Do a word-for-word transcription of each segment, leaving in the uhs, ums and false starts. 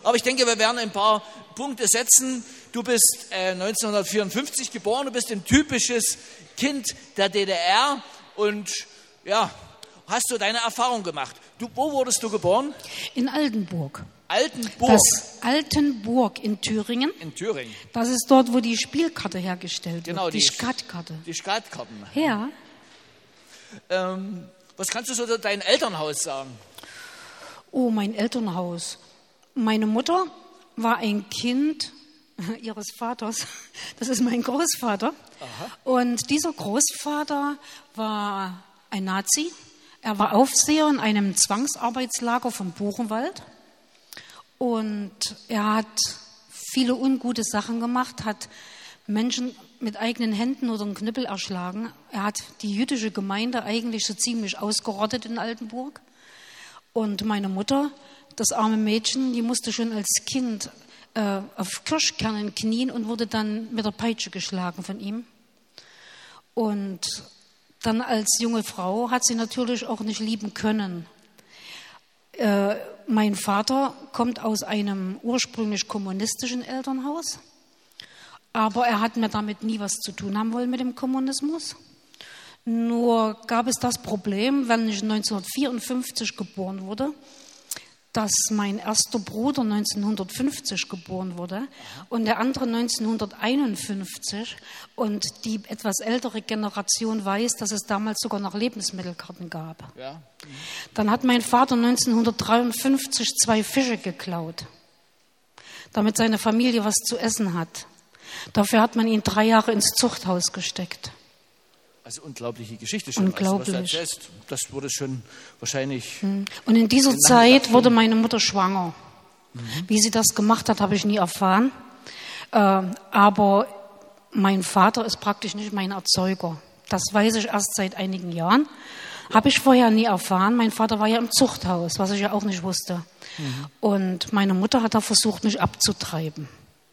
Aber ich denke, wir werden ein paar Punkte setzen. Du bist äh, neunzehnhundertvierundfünfzig geboren, du bist ein typisches Kind der D D R und ja, hast du deine Erfahrung gemacht. Du, wo wurdest du geboren? In Altenburg. Altenburg? Das Altenburg in Thüringen. In Thüringen. Das ist dort, wo die Spielkarte hergestellt genau, wird, die, die Skatkarte. Die Skatkarten. Ja. Ähm, was kannst du so zu deinem Elternhaus sagen? Oh, mein Elternhaus. Meine Mutter war ein Kind ihres Vaters. Das ist mein Großvater. Aha. Und dieser Großvater war ein Nazi. Er war Aufseher in einem Zwangsarbeitslager vom Buchenwald. Und er hat viele ungute Sachen gemacht, hat Menschen mit eigenen Händen oder einem Knüppel erschlagen. Er hat die jüdische Gemeinde eigentlich so ziemlich ausgerottet in Altenburg. Und meine Mutter, das arme Mädchen, die musste schon als Kind äh, auf Kirschkernen knien und wurde dann mit der Peitsche geschlagen von ihm. Und dann als junge Frau hat sie natürlich auch nicht lieben können. Äh, mein Vater kommt aus einem ursprünglich kommunistischen Elternhaus, aber er hat mir damit nie was zu tun haben wollen mit dem Kommunismus. Nur gab es das Problem, wenn ich neunzehnhundertvierundfünfzig geboren wurde, dass mein erster Bruder neunzehnhundertfünfzig geboren wurde und der andere neunzehnhunderteinundfünfzig. Und die etwas ältere Generation weiß, dass es damals sogar noch Lebensmittelkarten gab. Ja. Dann hat mein Vater neunzehnhundertdreiundfünfzig zwei Fische geklaut, damit seine Familie was zu essen hat. Dafür hat man ihn drei Jahre ins Zuchthaus gesteckt. Also unglaubliche Geschichte schon. Unglaublich. Also, was du erzählst, das wurde schon wahrscheinlich... Und in dieser Zeit wurde meine Mutter schwanger. Mhm. Wie sie das gemacht hat, habe ich nie erfahren. Äh, aber mein Vater ist praktisch nicht mein Erzeuger. Das weiß ich erst seit einigen Jahren. Ja. Habe ich vorher nie erfahren. Mein Vater war ja im Zuchthaus, was ich ja auch nicht wusste. Mhm. Und meine Mutter hat da versucht, mich abzutreiben.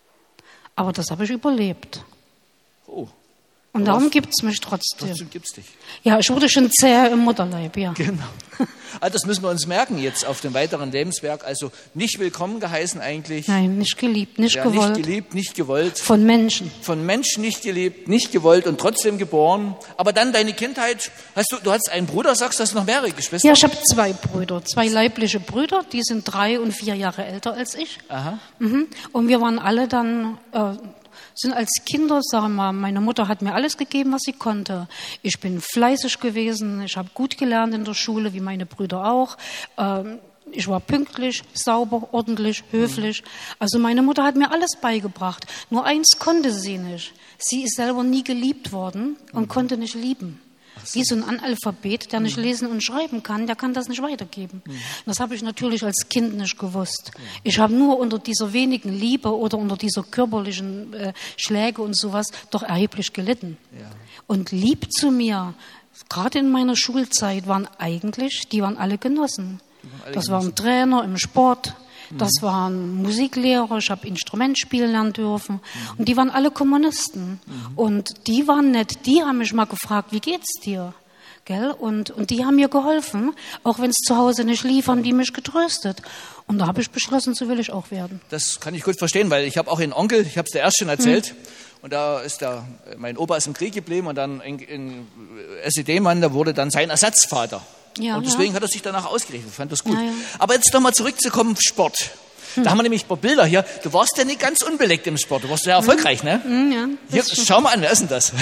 Aber das habe ich überlebt. Oh. Und darum gibt es mich trotzdem. Trotzdem gibt es dich. Ja, ich wurde schon zäh im Mutterleib, ja. Genau. Also das müssen wir uns merken jetzt auf dem weiteren Lebenswerk. Also nicht willkommen geheißen eigentlich. Nein, nicht geliebt, nicht ja, gewollt. Nicht geliebt, nicht gewollt. Von Menschen. Von Menschen nicht geliebt, nicht gewollt und trotzdem geboren. Aber dann deine Kindheit, hast du, du hast einen Bruder, sagst du, hast noch mehrere Geschwister? Ja, ich habe zwei Brüder, zwei leibliche Brüder, die sind drei und vier Jahre älter als ich. Aha. Mhm. Und wir waren alle dann... Äh, sind als Kinder, sagen wir mal, meine Mutter hat mir alles gegeben, was sie konnte. Ich bin fleißig gewesen, ich habe gut gelernt in der Schule, wie meine Brüder auch. Ähm, ich war pünktlich, sauber, ordentlich, höflich. Also meine Mutter hat mir alles beigebracht. Nur eins konnte sie nicht. Sie ist selber nie geliebt worden und konnte nicht lieben. So. Wie so ein Analphabet, der nicht mhm. lesen und schreiben kann, der kann das nicht weitergeben. Mhm. Das habe ich natürlich als Kind nicht gewusst. Mhm. Ich habe nur unter dieser wenigen Liebe oder unter dieser körperlichen äh, Schläge und sowas doch erheblich gelitten. Ja. Und lieb zu mir, gerade in meiner Schulzeit, waren eigentlich, die waren alle Genossen. Waren alle das Genossen. Waren Trainer im Sport. Das waren Musiklehrer, ich habe Instrument spielen lernen dürfen. Mhm. Und die waren alle Kommunisten. Mhm. Und die waren nett, die haben mich mal gefragt, wie geht's dir? Gell? Und, und die haben mir geholfen. Auch wenn es zu Hause nicht lief, haben die mich getröstet. Und da habe ich beschlossen, so will ich auch werden. Das kann ich gut verstehen, weil ich habe auch einen Onkel, ich habe es dir erst schon erzählt. Mhm. Und da ist der, mein Opa ist im Krieg geblieben und dann ein, ein S E D-Mann, der wurde dann sein Ersatzvater. Ja, und deswegen ja. hat er sich danach ausgerichtet. Ich fand das gut. Ja, ja. Aber jetzt nochmal zurückzukommen, Sport. Hm. Da haben wir nämlich ein paar Bilder hier. Du warst ja nicht ganz unbeleckt im Sport. Du warst sehr erfolgreich, ne? Hm, ja, hier, schau mal an, wer ist denn das?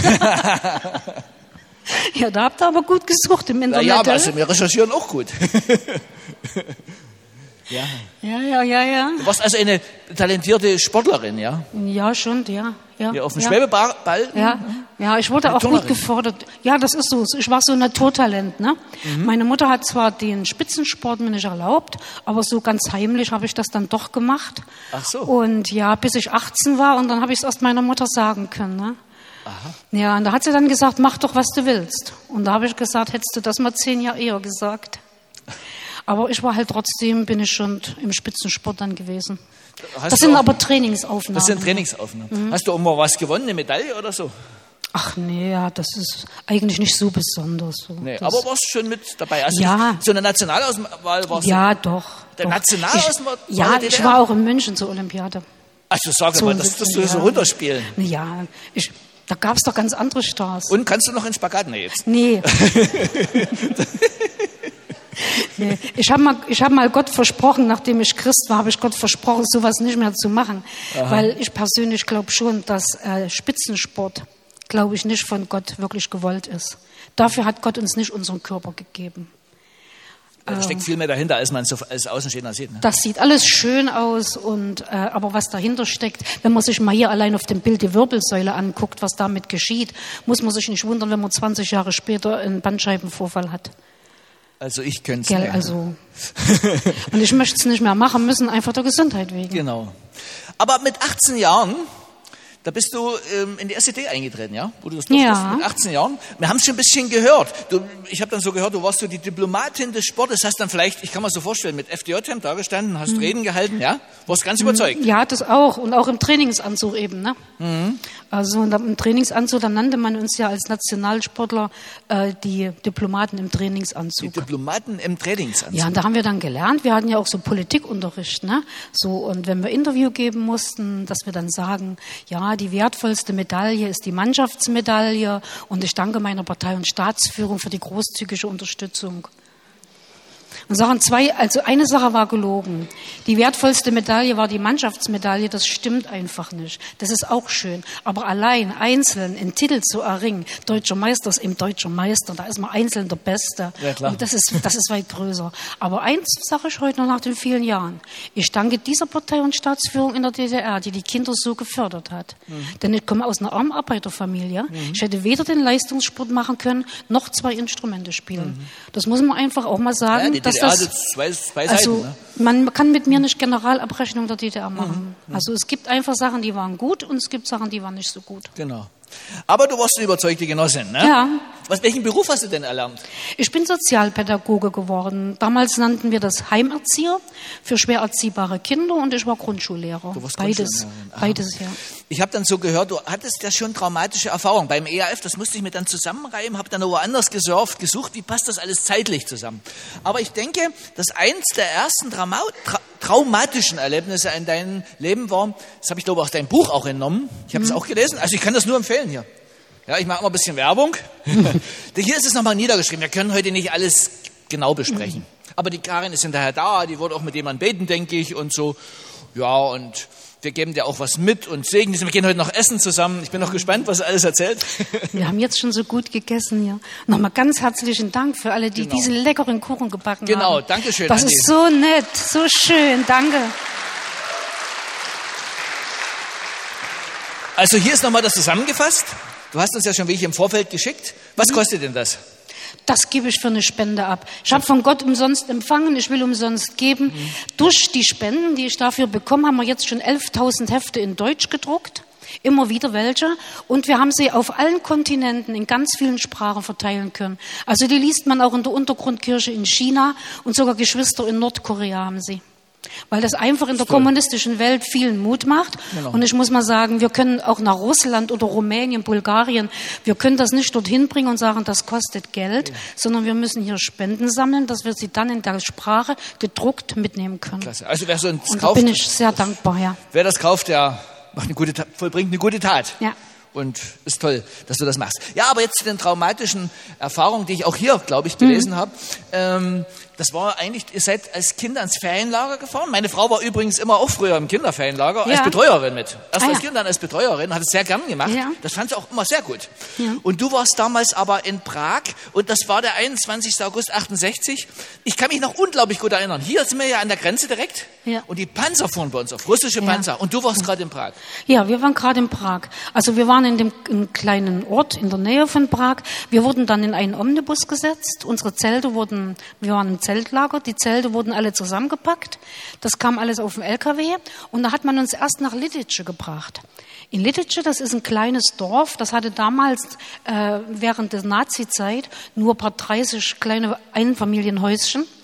Ja, da habt ihr aber gut gesucht im Internet. Ja, ja, aber also wir recherchieren auch gut. Ja. Ja, ja, ja, ja. Du warst also eine talentierte Sportlerin, ja? Ja, schon, ja. Ja, ja auf dem ja. Schwebeball? Ja, ja, ich wurde auch gut gefordert. Ja, das ist so. Ich war so ein Naturtalent, ne? Mhm. Meine Mutter hat zwar den Spitzensport mir nicht erlaubt, aber so ganz heimlich habe ich das dann doch gemacht. Ach so. Und ja, bis ich achtzehn war und dann habe ich es erst meiner Mutter sagen können, ne? Aha. Ja, und da hat sie dann gesagt, mach doch, was du willst. Und da habe ich gesagt, hättest du das mal zehn Jahre eher gesagt. Aber ich war halt trotzdem, bin ich schon im Spitzensport dann gewesen. Hast das sind auch, aber Trainingsaufnahmen. Das sind Trainingsaufnahmen. Mhm. Hast du auch mal was gewonnen, eine Medaille oder so? Ach nee, ja, das ist eigentlich nicht so besonders. So. Nee, das aber warst du schon mit dabei? Also ja. So eine Nationalauswahl warst du? Ja, doch. Der doch. Nationalauswahl? Ich, ja, ich war auch in München zur Olympiade. Also sag mal, das tust du so runterspielen. Ja, ich, da gab es doch ganz andere Stars. Und kannst du noch in Spagat? Nee, jetzt. Nee. nee. Ich habe mal, ich hab mal Gott versprochen, nachdem ich Christ war, habe ich Gott versprochen, sowas nicht mehr zu machen. Aha. Weil ich persönlich glaube schon, dass äh, Spitzensport, glaube ich, nicht von Gott wirklich gewollt ist. Dafür hat Gott uns nicht unseren Körper gegeben. Da steckt viel mehr dahinter, als man so als Außenstehender sieht. Ne? Das sieht alles schön aus, und, äh, aber was dahinter steckt, wenn man sich mal hier allein auf dem Bild die Wirbelsäule anguckt, was damit geschieht, muss man sich nicht wundern, wenn man zwanzig Jahre später einen Bandscheibenvorfall hat. Also ich könnte es nicht. Also, und ich möchte es nicht mehr machen müssen, einfach der Gesundheit wegen. Genau. Aber mit achtzehn Jahren... Da bist du ähm, in die S E D eingetreten, ja? Wo du das durftest, ja. Mit achtzehn Jahren. Wir haben es schon ein bisschen gehört. Du, ich habe dann so gehört, du warst so die Diplomatin des Sportes, hast dann vielleicht, ich kann mir so vorstellen, mit F D J-Hemd da gestanden, hast mhm. Reden gehalten, ja? Warst ganz mhm. überzeugt. Ja, das auch. Und auch im Trainingsanzug eben, ne? Mhm. Also im Trainingsanzug, da nannte man uns ja als Nationalsportler äh, die Diplomaten im Trainingsanzug. Die Diplomaten im Trainingsanzug. Ja, und da haben wir dann gelernt, wir hatten ja auch so Politikunterricht, ne? So, und wenn wir Interview geben mussten, dass wir dann sagen, ja, die wertvollste Medaille ist die Mannschaftsmedaille, und ich danke meiner Partei und Staatsführung für die großzügige Unterstützung. Und sagen zwei, also eine Sache war gelogen. Die wertvollste Medaille war die Mannschaftsmedaille, das stimmt einfach nicht. Das ist auch schön. Aber allein, einzeln, einen Titel zu erringen, deutscher Meister ist eben deutscher Meister, da ist man einzeln der Beste. Ja, klar. Und das ist, das ist weit größer. Aber eins sage ich heute noch nach den vielen Jahren. Ich danke dieser Partei und Staatsführung in der D D R, die die Kinder so gefördert hat. Mhm. Denn ich komme aus einer armen Arbeiterfamilie. Mhm. Ich hätte weder den Leistungssport machen können, noch zwei Instrumente spielen. Mhm. Das muss man einfach auch mal sagen. Ja, dass also zwei, zwei also Seiten, ne? Man kann mit mir nicht Generalabrechnung der D D R machen. Mhm. Also es gibt einfach Sachen, die waren gut, und es gibt Sachen, die waren nicht so gut. Genau. Aber du warst eine überzeugte Genossin, ne? Ja. Was, welchen Beruf hast du denn erlernt? Ich bin Sozialpädagoge geworden. Damals nannten wir das Heimerzieher für schwer erziehbare Kinder, und ich war Grundschullehrer. Du warst Beides, beides, ja. Ich habe dann so gehört, du hattest ja schon traumatische Erfahrungen. Beim E A F, das musste ich mir dann zusammenreimen, habe dann woanders gesurft, gesucht, wie passt das alles zeitlich zusammen. Aber ich denke, dass eins der ersten Trauma tra traumatischen Erlebnisse in deinem Leben war, das habe ich glaube aus deinem Buch auch entnommen, ich habe es mhm. auch gelesen, also ich kann das nur empfehlen hier. Ja, ich mache immer ein bisschen Werbung. Hier ist es nochmal niedergeschrieben, wir können heute nicht alles genau besprechen. Mhm. Aber die Karin ist hinterher da, die wird auch mit jemandem beten, denke ich, und so. Ja, und wir geben dir auch was mit und segnen. Wir gehen heute noch essen zusammen. Ich bin noch gespannt, was er alles erzählt. Wir haben jetzt schon so gut gegessen hier. Nochmal ganz herzlichen Dank für alle, die genau. diesen leckeren Kuchen gebacken genau, haben. Genau, danke schön. Das Andi. Ist so nett, so schön, danke. Also hier ist nochmal das zusammengefasst. Du hast uns ja schon welche im Vorfeld geschickt. Was mhm. kostet denn das? Das gebe ich für eine Spende ab. Ich habe von Gott umsonst empfangen, ich will umsonst geben. Mhm. Durch die Spenden, die ich dafür bekomme, haben wir jetzt schon elftausend Hefte in Deutsch gedruckt. Immer wieder welche. Und wir haben sie auf allen Kontinenten in ganz vielen Sprachen verteilen können. Also die liest man auch in der Untergrundkirche in China, und sogar Geschwister in Nordkorea haben sie. Weil das einfach in der kommunistischen Welt vielen Mut macht. Genau. Und ich muss mal sagen, wir können auch nach Russland oder Rumänien, Bulgarien, wir können das nicht dorthin bringen und sagen, das kostet Geld, ja. sondern wir müssen hier Spenden sammeln, dass wir sie dann in der Sprache gedruckt mitnehmen können. Klasse. Also wer so und kauft, da bin ich sehr dankbar, ja. Wer das kauft, der macht eine gute, vollbringt eine gute Tat. Ja. Und ist toll, dass du das machst. Ja, aber jetzt zu den traumatischen Erfahrungen, die ich auch hier, glaube ich, gelesen mhm. habe. Ähm, das war eigentlich, ihr seid als Kind ans Ferienlager gefahren. Meine Frau war übrigens immer auch früher im Kinderferienlager, ja. als Betreuerin mit. Erst ah, als ja. Kind, dann als Betreuerin, hat es sehr gern gemacht. Ja. Das fand sie auch immer sehr gut. Ja. Und du warst damals aber in Prag, und das war der einundzwanzigster August achtundsechzig. Ich kann mich noch unglaublich gut erinnern. Hier sind wir ja an der Grenze direkt, ja. und die Panzer fuhren bei uns auf, russische Panzer. Ja. Und du warst ja. gerade in Prag. Ja, wir waren gerade in Prag. Also wir waren in dem in kleinen Ort in der Nähe von Prag. Wir wurden dann in einen Omnibus gesetzt. Unsere Zelte wurden, wir waren im Zeltlager, die Zelte wurden alle zusammengepackt. Das kam alles auf dem L K W, und da hat man uns erst nach Lidice gebracht. In Lidice, das ist ein kleines Dorf, das hatte damals äh, während der Nazi-Zeit nur ein paar dreißig kleine Einfamilienhäuschen.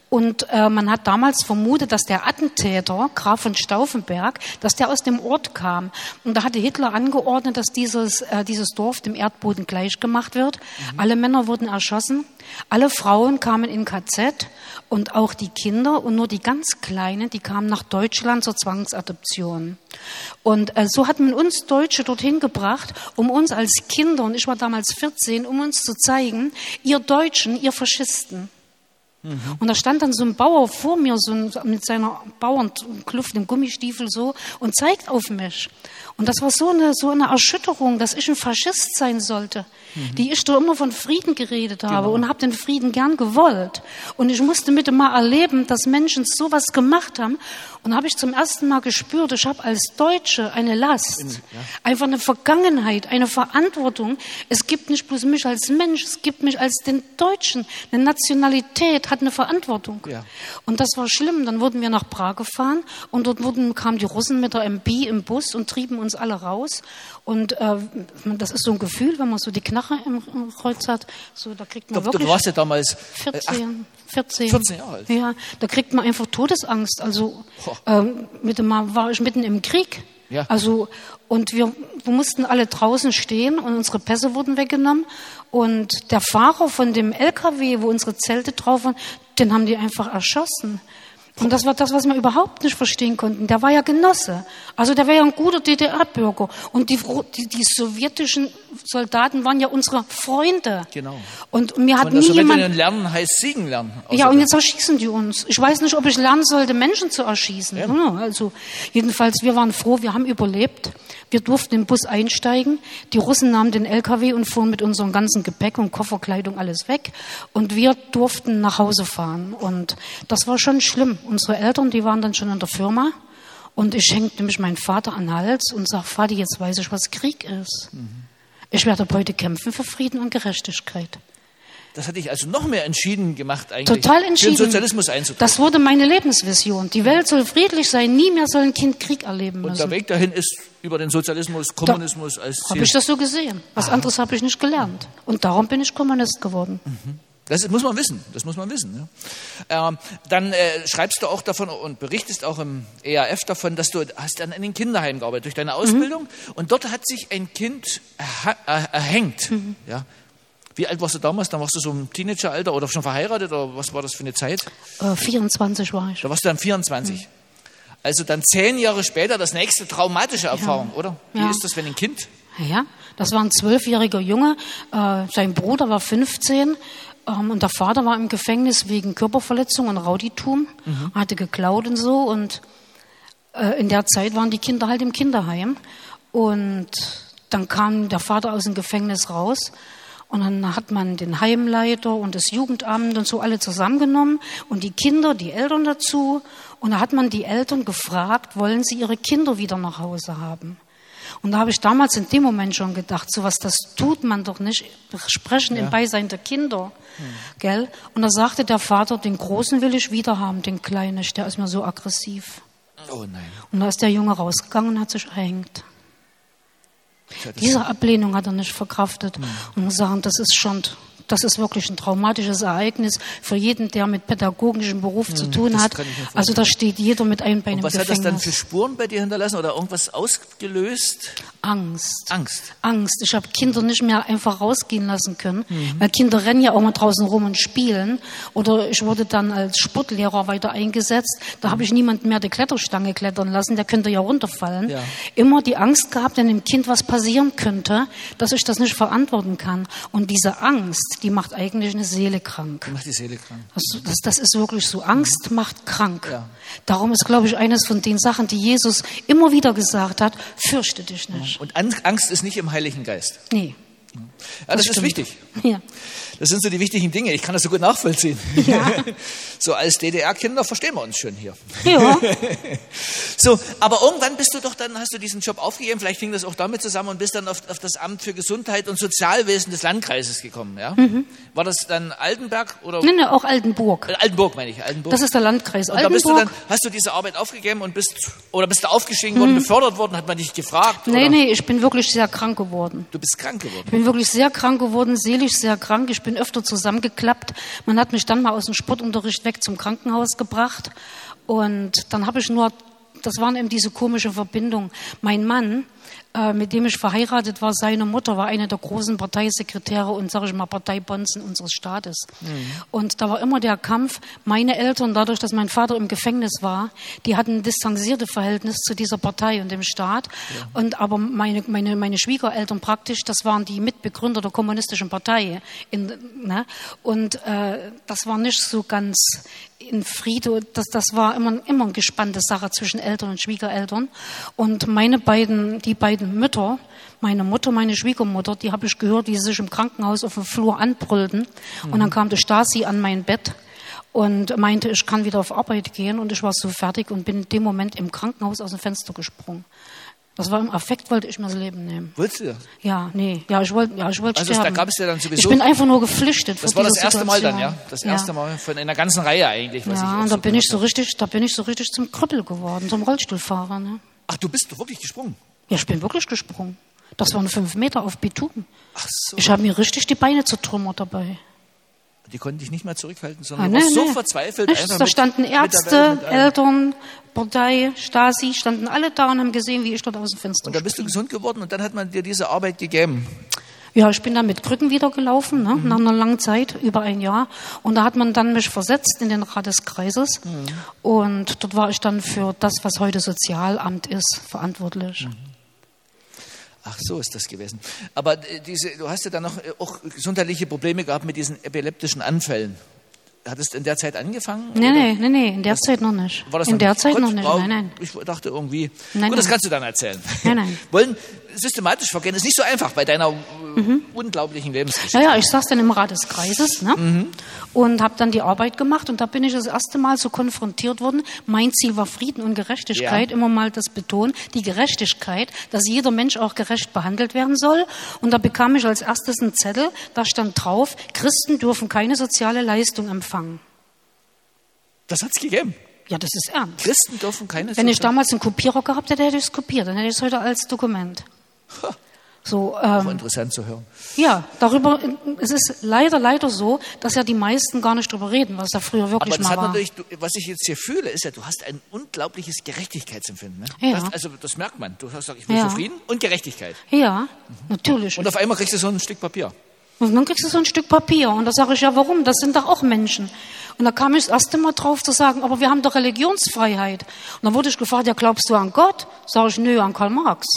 Und äh, man hat damals vermutet, dass der Attentäter, Graf von Stauffenberg, dass der aus dem Ort kam. Und da hatte Hitler angeordnet, dass dieses, äh, dieses Dorf dem Erdboden gleichgemacht wird. Mhm. Alle Männer wurden erschossen, alle Frauen kamen in K Z und auch die Kinder und nur die ganz Kleinen, die kamen nach Deutschland zur Zwangsadoption. Und äh, so hat man uns Deutsche dorthin gebracht, um uns als Kinder, und ich war damals vierzehn, um uns zu zeigen, ihr Deutschen, ihr Faschisten. Mhm. Und da stand dann so ein Bauer vor mir, so ein, mit seiner Bauernkluft im Gummistiefel so, und zeigt auf mich. Und das war so eine, so eine Erschütterung, dass ich ein Faschist sein sollte, mhm. die ich doch immer von Frieden geredet habe, genau. und habe den Frieden gern gewollt. Und ich musste bitte mal erleben, dass Menschen sowas gemacht haben. Und habe ich zum ersten Mal gespürt, ich habe als Deutsche eine Last, In, ja. einfach eine Vergangenheit, eine Verantwortung. Es gibt nicht bloß mich als Mensch, es gibt mich als den Deutschen. Eine Nationalität hat eine Verantwortung. Ja. Und das war schlimm. Dann wurden wir nach Prag gefahren und dort wurden, kamen die Russen mit der M B im Bus und trieben uns alle raus. Und äh, das ist so ein Gefühl, wenn man so die Knarre im, im Kreuz hat, so da kriegt man ich glaub, wirklich... Du warst ja damals vierzehn, vierzehn, vierzehn Jahre alt. Ja, da kriegt man einfach Todesangst. Also ähm, mit dem Mal war ich mitten im Krieg. Ja. Also und wir, wir mussten alle draußen stehen und unsere Pässe wurden weggenommen. Und der Fahrer von dem L K W, wo unsere Zelte drauf waren, den haben die einfach erschossen. Und das war das, was wir überhaupt nicht verstehen konnten. Der war ja Genosse. Also der war ja ein guter D D R-Bürger. Und die, die, die sowjetischen Soldaten waren ja unsere Freunde. Genau. Und mir hat Von nie jemand... lernen heißt siegen lernen. Ja, und jetzt erschießen die uns. Ich weiß nicht, ob ich lernen sollte, Menschen zu erschießen. Ja. Ja, also jedenfalls, wir waren froh, wir haben überlebt. Wir durften im Bus einsteigen. Die Russen nahmen den L K W und fuhren mit unserem ganzen Gepäck und Kofferkleidung alles weg. Und wir durften nach Hause fahren. Und das war schon schlimm. Unsere Eltern, die waren dann schon in der Firma. Und ich hängte mich meinen Vater an den Hals und sag, Vati, jetzt weiß ich, was Krieg ist. Mhm. Ich werde ab heute kämpfen für Frieden und Gerechtigkeit. Das hat dich also noch mehr entschieden gemacht, eigentlich Total entschieden. für den Sozialismus einzutreten. Das wurde meine Lebensvision. Die Welt soll friedlich sein, nie mehr soll ein Kind Krieg erleben müssen. Und der Weg dahin ist über den Sozialismus, Kommunismus da als Ziel. Habe ich das so gesehen. Was Aha. anderes habe ich nicht gelernt. Und darum bin ich Kommunist geworden. Mhm. Das muss man wissen, das muss man wissen. Ja. Ähm, dann äh, schreibst du auch davon und berichtest auch im E A F davon, dass du hast dann in den Kinderheimen gearbeitet durch deine Ausbildung. Mhm. Und dort hat sich ein Kind erha- er- erhängt. Mhm. Ja. Wie alt warst du damals? Dann warst du so im Teenageralter oder schon verheiratet? Oder was war das für eine Zeit? Äh, vierundzwanzig war ich. Da warst du dann vierundzwanzig. Mhm. Also dann zehn Jahre später das nächste traumatische Erfahrung, ja. oder? Wie ja. ist das, wenn ein Kind... Ja, das war ein zwölfjähriger Junge. Äh, sein Bruder war fünfzehn. Ähm, und der Vater war im Gefängnis wegen Körperverletzung und Rowdytum. Mhm. Hatte geklaut und so. Und äh, in der Zeit waren die Kinder halt im Kinderheim. Und dann kam der Vater aus dem Gefängnis raus. Und dann hat man den Heimleiter und das Jugendamt und so alle zusammengenommen und die Kinder, die Eltern dazu. Und da hat man die Eltern gefragt, wollen sie ihre Kinder wieder nach Hause haben? Und da habe ich damals in dem Moment schon gedacht, sowas, das tut man doch nicht, sprechen ja. im Beisein der Kinder. Hm. Gell? Und da sagte der Vater, den Großen will ich wieder haben, den Kleinen, der ist mir so aggressiv. Oh nein. Und da ist der Junge rausgegangen und hat sich erhängt. Diese Ablehnung hat er nicht verkraftet. Hm. Und muss sagen, das ist schon, das ist wirklich ein traumatisches Ereignis für jeden, der mit pädagogischem Beruf hm, zu tun hat. Also da steht jeder mit einem Bein im Gefängnis. Was hat das dann für Spuren bei dir hinterlassen oder irgendwas ausgelöst? Angst. Angst. Angst. Ich habe Kinder nicht mehr einfach rausgehen lassen können, mhm. weil Kinder rennen ja auch mal draußen rum und spielen. Oder ich wurde dann als Sportlehrer weiter eingesetzt. Da mhm. habe ich niemanden mehr die Kletterstange klettern lassen, der könnte ja runterfallen. Ja. Immer die Angst gehabt, wenn dem Kind was passieren könnte, dass ich das nicht verantworten kann. Und diese Angst, die macht eigentlich eine Seele krank. Die macht die Seele krank. Das, das, das ist wirklich so. Angst mhm. macht krank. Ja. Darum ist, glaube ich, eines von den Sachen, die Jesus immer wieder gesagt hat, fürchte dich nicht. Und Angst ist nicht im Heiligen Geist. Nee. Ja, das, das ist wichtig. Ja. Das sind so die wichtigen Dinge. Ich kann das so gut nachvollziehen. Ja. So als D D R-Kinder verstehen wir uns schon hier. Ja. So, So, aber irgendwann bist du doch dann, hast du diesen Job aufgegeben, vielleicht hing das auch damit zusammen und bist dann auf, auf das Amt für Gesundheit und Sozialwesen des Landkreises gekommen, ja? Mhm. War das dann Altenberg oder? Nein, nein, auch Altenburg. Äh, Altenburg meine ich, Altenburg. Das ist der Landkreis und Altenburg. Da bist du dann, hast du diese Arbeit aufgegeben und bist, oder bist du aufgestiegen worden, mhm. befördert worden, hat man dich gefragt? Nee, oder? nee, ich bin wirklich sehr krank geworden. Du bist krank geworden? Ich bin wirklich sehr krank geworden, seelisch sehr krank. Ich bin öfter zusammengeklappt. Man hat mich dann mal aus dem Sportunterricht weg zum Krankenhaus gebracht. Und dann habe ich nur, das waren eben diese komische Verbindung. Mein Mann, äh, mit dem ich verheiratet war, seine Mutter war eine der großen Parteisekretäre und, sage ich mal, Parteibonzen unseres Staates. Mhm. Und da war immer der Kampf. Meine Eltern, dadurch, dass mein Vater im Gefängnis war, die hatten ein distanziertes Verhältnis zu dieser Partei und dem Staat. Ja. Und aber meine, meine, meine Schwiegereltern praktisch, das waren die Mitbegründer der kommunistischen Partei. In, ne? Und äh, das war nicht so ganz in Friede, das, das war immer, immer eine gespannte Sache zwischen Eltern und Schwiegereltern. Und meine beiden, die beiden Mütter, meine Mutter, meine Schwiegermutter, die habe ich gehört, wie sie sich im Krankenhaus auf dem Flur anbrüllten. Mhm. Und dann kam die Stasi an mein Bett und meinte, ich kann wieder auf Arbeit gehen. Und ich war so fertig und bin in dem Moment im Krankenhaus aus dem Fenster gesprungen. Das war im Affekt, wollte ich mir das Leben nehmen. Wolltest du das? Ja, nee, ja, ich wollte, ja, ich wollte also sterben. Da gab es ja dann sowieso. Ich bin einfach nur geflüchtet. Das war das erste Situation. Mal dann, ja? Das erste ja. Mal von einer ganzen Reihe eigentlich. Was ja, ich und da bin ich so richtig, da bin ich so richtig zum Krüppel geworden, zum Rollstuhlfahrer, ne? Ach, du bist wirklich gesprungen? Ja, ich bin wirklich gesprungen. Das waren fünf Meter auf Bitumen. Ach so. Ich habe mir richtig die Beine zertrümmert dabei. Die konnten dich nicht mehr zurückhalten, sondern ah, du nee, warst nee. so verzweifelt. Nichts, da mit, standen Ärzte, Eltern, Partei, Stasi, standen alle da und haben gesehen, wie ich dort aus dem Fenster Und dann bist du gesund geworden und dann hat man dir diese Arbeit gegeben. Ja, ich bin dann mit Krücken wieder gelaufen, ne, mhm. nach einer langen Zeit, über ein Jahr. Und da hat man dann mich versetzt in den Rat des Kreises. Mhm. Und dort war ich dann für das, was heute Sozialamt ist, verantwortlich. Mhm. Ach, so ist das gewesen. Aber diese, du hast ja dann noch auch gesundheitliche Probleme gehabt mit diesen epileptischen Anfällen. Hat es in der Zeit angefangen? Nee, nee, nee, nee, in der das, Zeit noch nicht. War das in der Zeit Gott, noch nicht, wow, nein, nein. Ich dachte irgendwie, nein, gut, das nein. kannst du dann erzählen. Nein, nein. Wollen systematisch vorgehen, ist nicht so einfach bei deiner mhm. unglaublichen Lebensgeschichte. Ja, ja, ich saß dann im Rat des Kreises, ne? Mhm. Und habe dann die Arbeit gemacht und da bin ich das erste Mal so konfrontiert worden. Mein Ziel war Frieden und Gerechtigkeit, ja. immer mal das betonen, die Gerechtigkeit, dass jeder Mensch auch gerecht behandelt werden soll. Und da bekam ich als erstes einen Zettel, da stand drauf, Christen dürfen keine soziale Leistung empfangen. Das hat's gegeben? Ja, das ist ernst. Christen dürfen keine Wenn ich damals einen Kopierer gehabt hätte, hätte ich es kopiert. Dann hätte ich es heute als Dokument. Ha. So, ähm, interessant zu hören. Ja, darüber, es ist leider, leider so, dass ja die meisten gar nicht drüber reden, was da früher wirklich Aber das mal hat war. natürlich, was ich jetzt hier fühle, ist ja, du hast ein unglaubliches Gerechtigkeitsempfinden. Ne? Ja. Das, also das merkt man. Du hast gesagt, ich will ja. für Frieden und Gerechtigkeit. Ja, mhm. natürlich. Und auf einmal kriegst du so ein Stück Papier. Und dann kriegst du so ein Stück Papier. Und da sage ich, ja, warum? Das sind doch auch Menschen. Und da kam ich das erste Mal drauf zu sagen, aber wir haben doch Religionsfreiheit. Und dann wurde ich gefragt, ja, glaubst du an Gott? Sag ich, nö, an Karl Marx.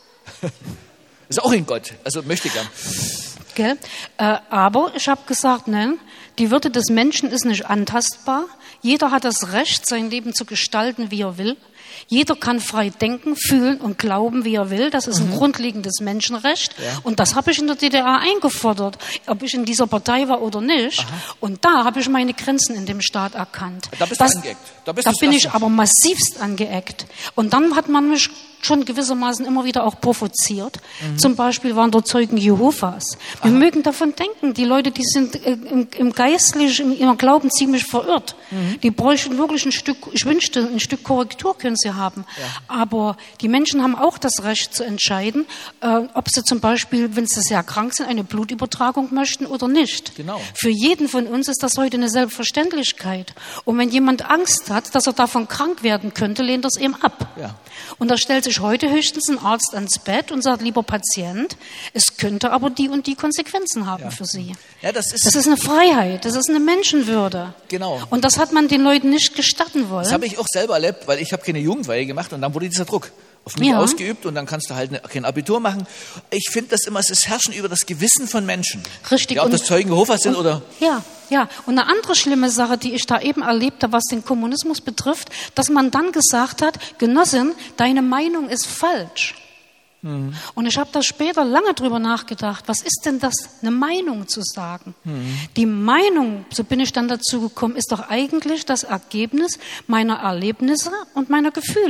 Ist auch ein Gott, also möchte gern. Gell? Äh, aber ich habe gesagt, nein, die Würde des Menschen ist nicht antastbar. Jeder hat das Recht, sein Leben zu gestalten, wie er will. Jeder kann frei denken, fühlen und glauben, wie er will. Das ist ein mhm. grundlegendes Menschenrecht. Ja. Und das habe ich in der D D R eingefordert, ob ich in dieser Partei war oder nicht. Aha. Und da habe ich meine Grenzen in dem Staat erkannt. Da bist das, du angeeckt. Da, bist da bin ich aber massivst angeeckt. Und dann hat man mich schon gewissermaßen immer wieder auch provoziert. Mhm. Zum Beispiel waren dort Zeugen Jehovas. Wir Aha. mögen davon denken, die Leute, die sind äh, im, im Geistlichen, im, im Glauben ziemlich verirrt. Mhm. Die bräuchten wirklich ein Stück, ich wünschte, ein Stück Korrektur können sie haben. Ja. Aber die Menschen haben auch das Recht zu entscheiden, äh, ob sie zum Beispiel, wenn sie sehr krank sind, eine Blutübertragung möchten oder nicht. Genau. Für jeden von uns ist das heute eine Selbstverständlichkeit. Und wenn jemand Angst hat, dass er davon krank werden könnte, lehnt er es eben ab. Ja. Und da stellt sich heute höchstens ein Arzt ans Bett und sagt, lieber Patient, es könnte aber die und die Konsequenzen haben ja. für Sie. Ja, das ist, das ist eine Freiheit, das ist eine Menschenwürde. Genau. Und das hat man den Leuten nicht gestatten wollen. Das habe ich auch selber erlebt, weil ich habe keine Jugendweihe gemacht und dann wurde dieser Druck auf mich ja. ausgeübt und dann kannst du halt eine, kein Abitur machen. Ich finde das immer, es ist Herrschen über das Gewissen von Menschen. Richtig. Die auch und, das Zeugen Jehovas sind und, oder... Ja, ja. Und eine andere schlimme Sache, die ich da eben erlebte, was den Kommunismus betrifft, dass man dann gesagt hat, Genossin, deine Meinung ist falsch. Mhm. Und ich habe da später lange drüber nachgedacht, was ist denn das, eine Meinung zu sagen? Mhm. Die Meinung, so bin ich dann dazu gekommen, ist doch eigentlich das Ergebnis meiner Erlebnisse und meiner Gefühle.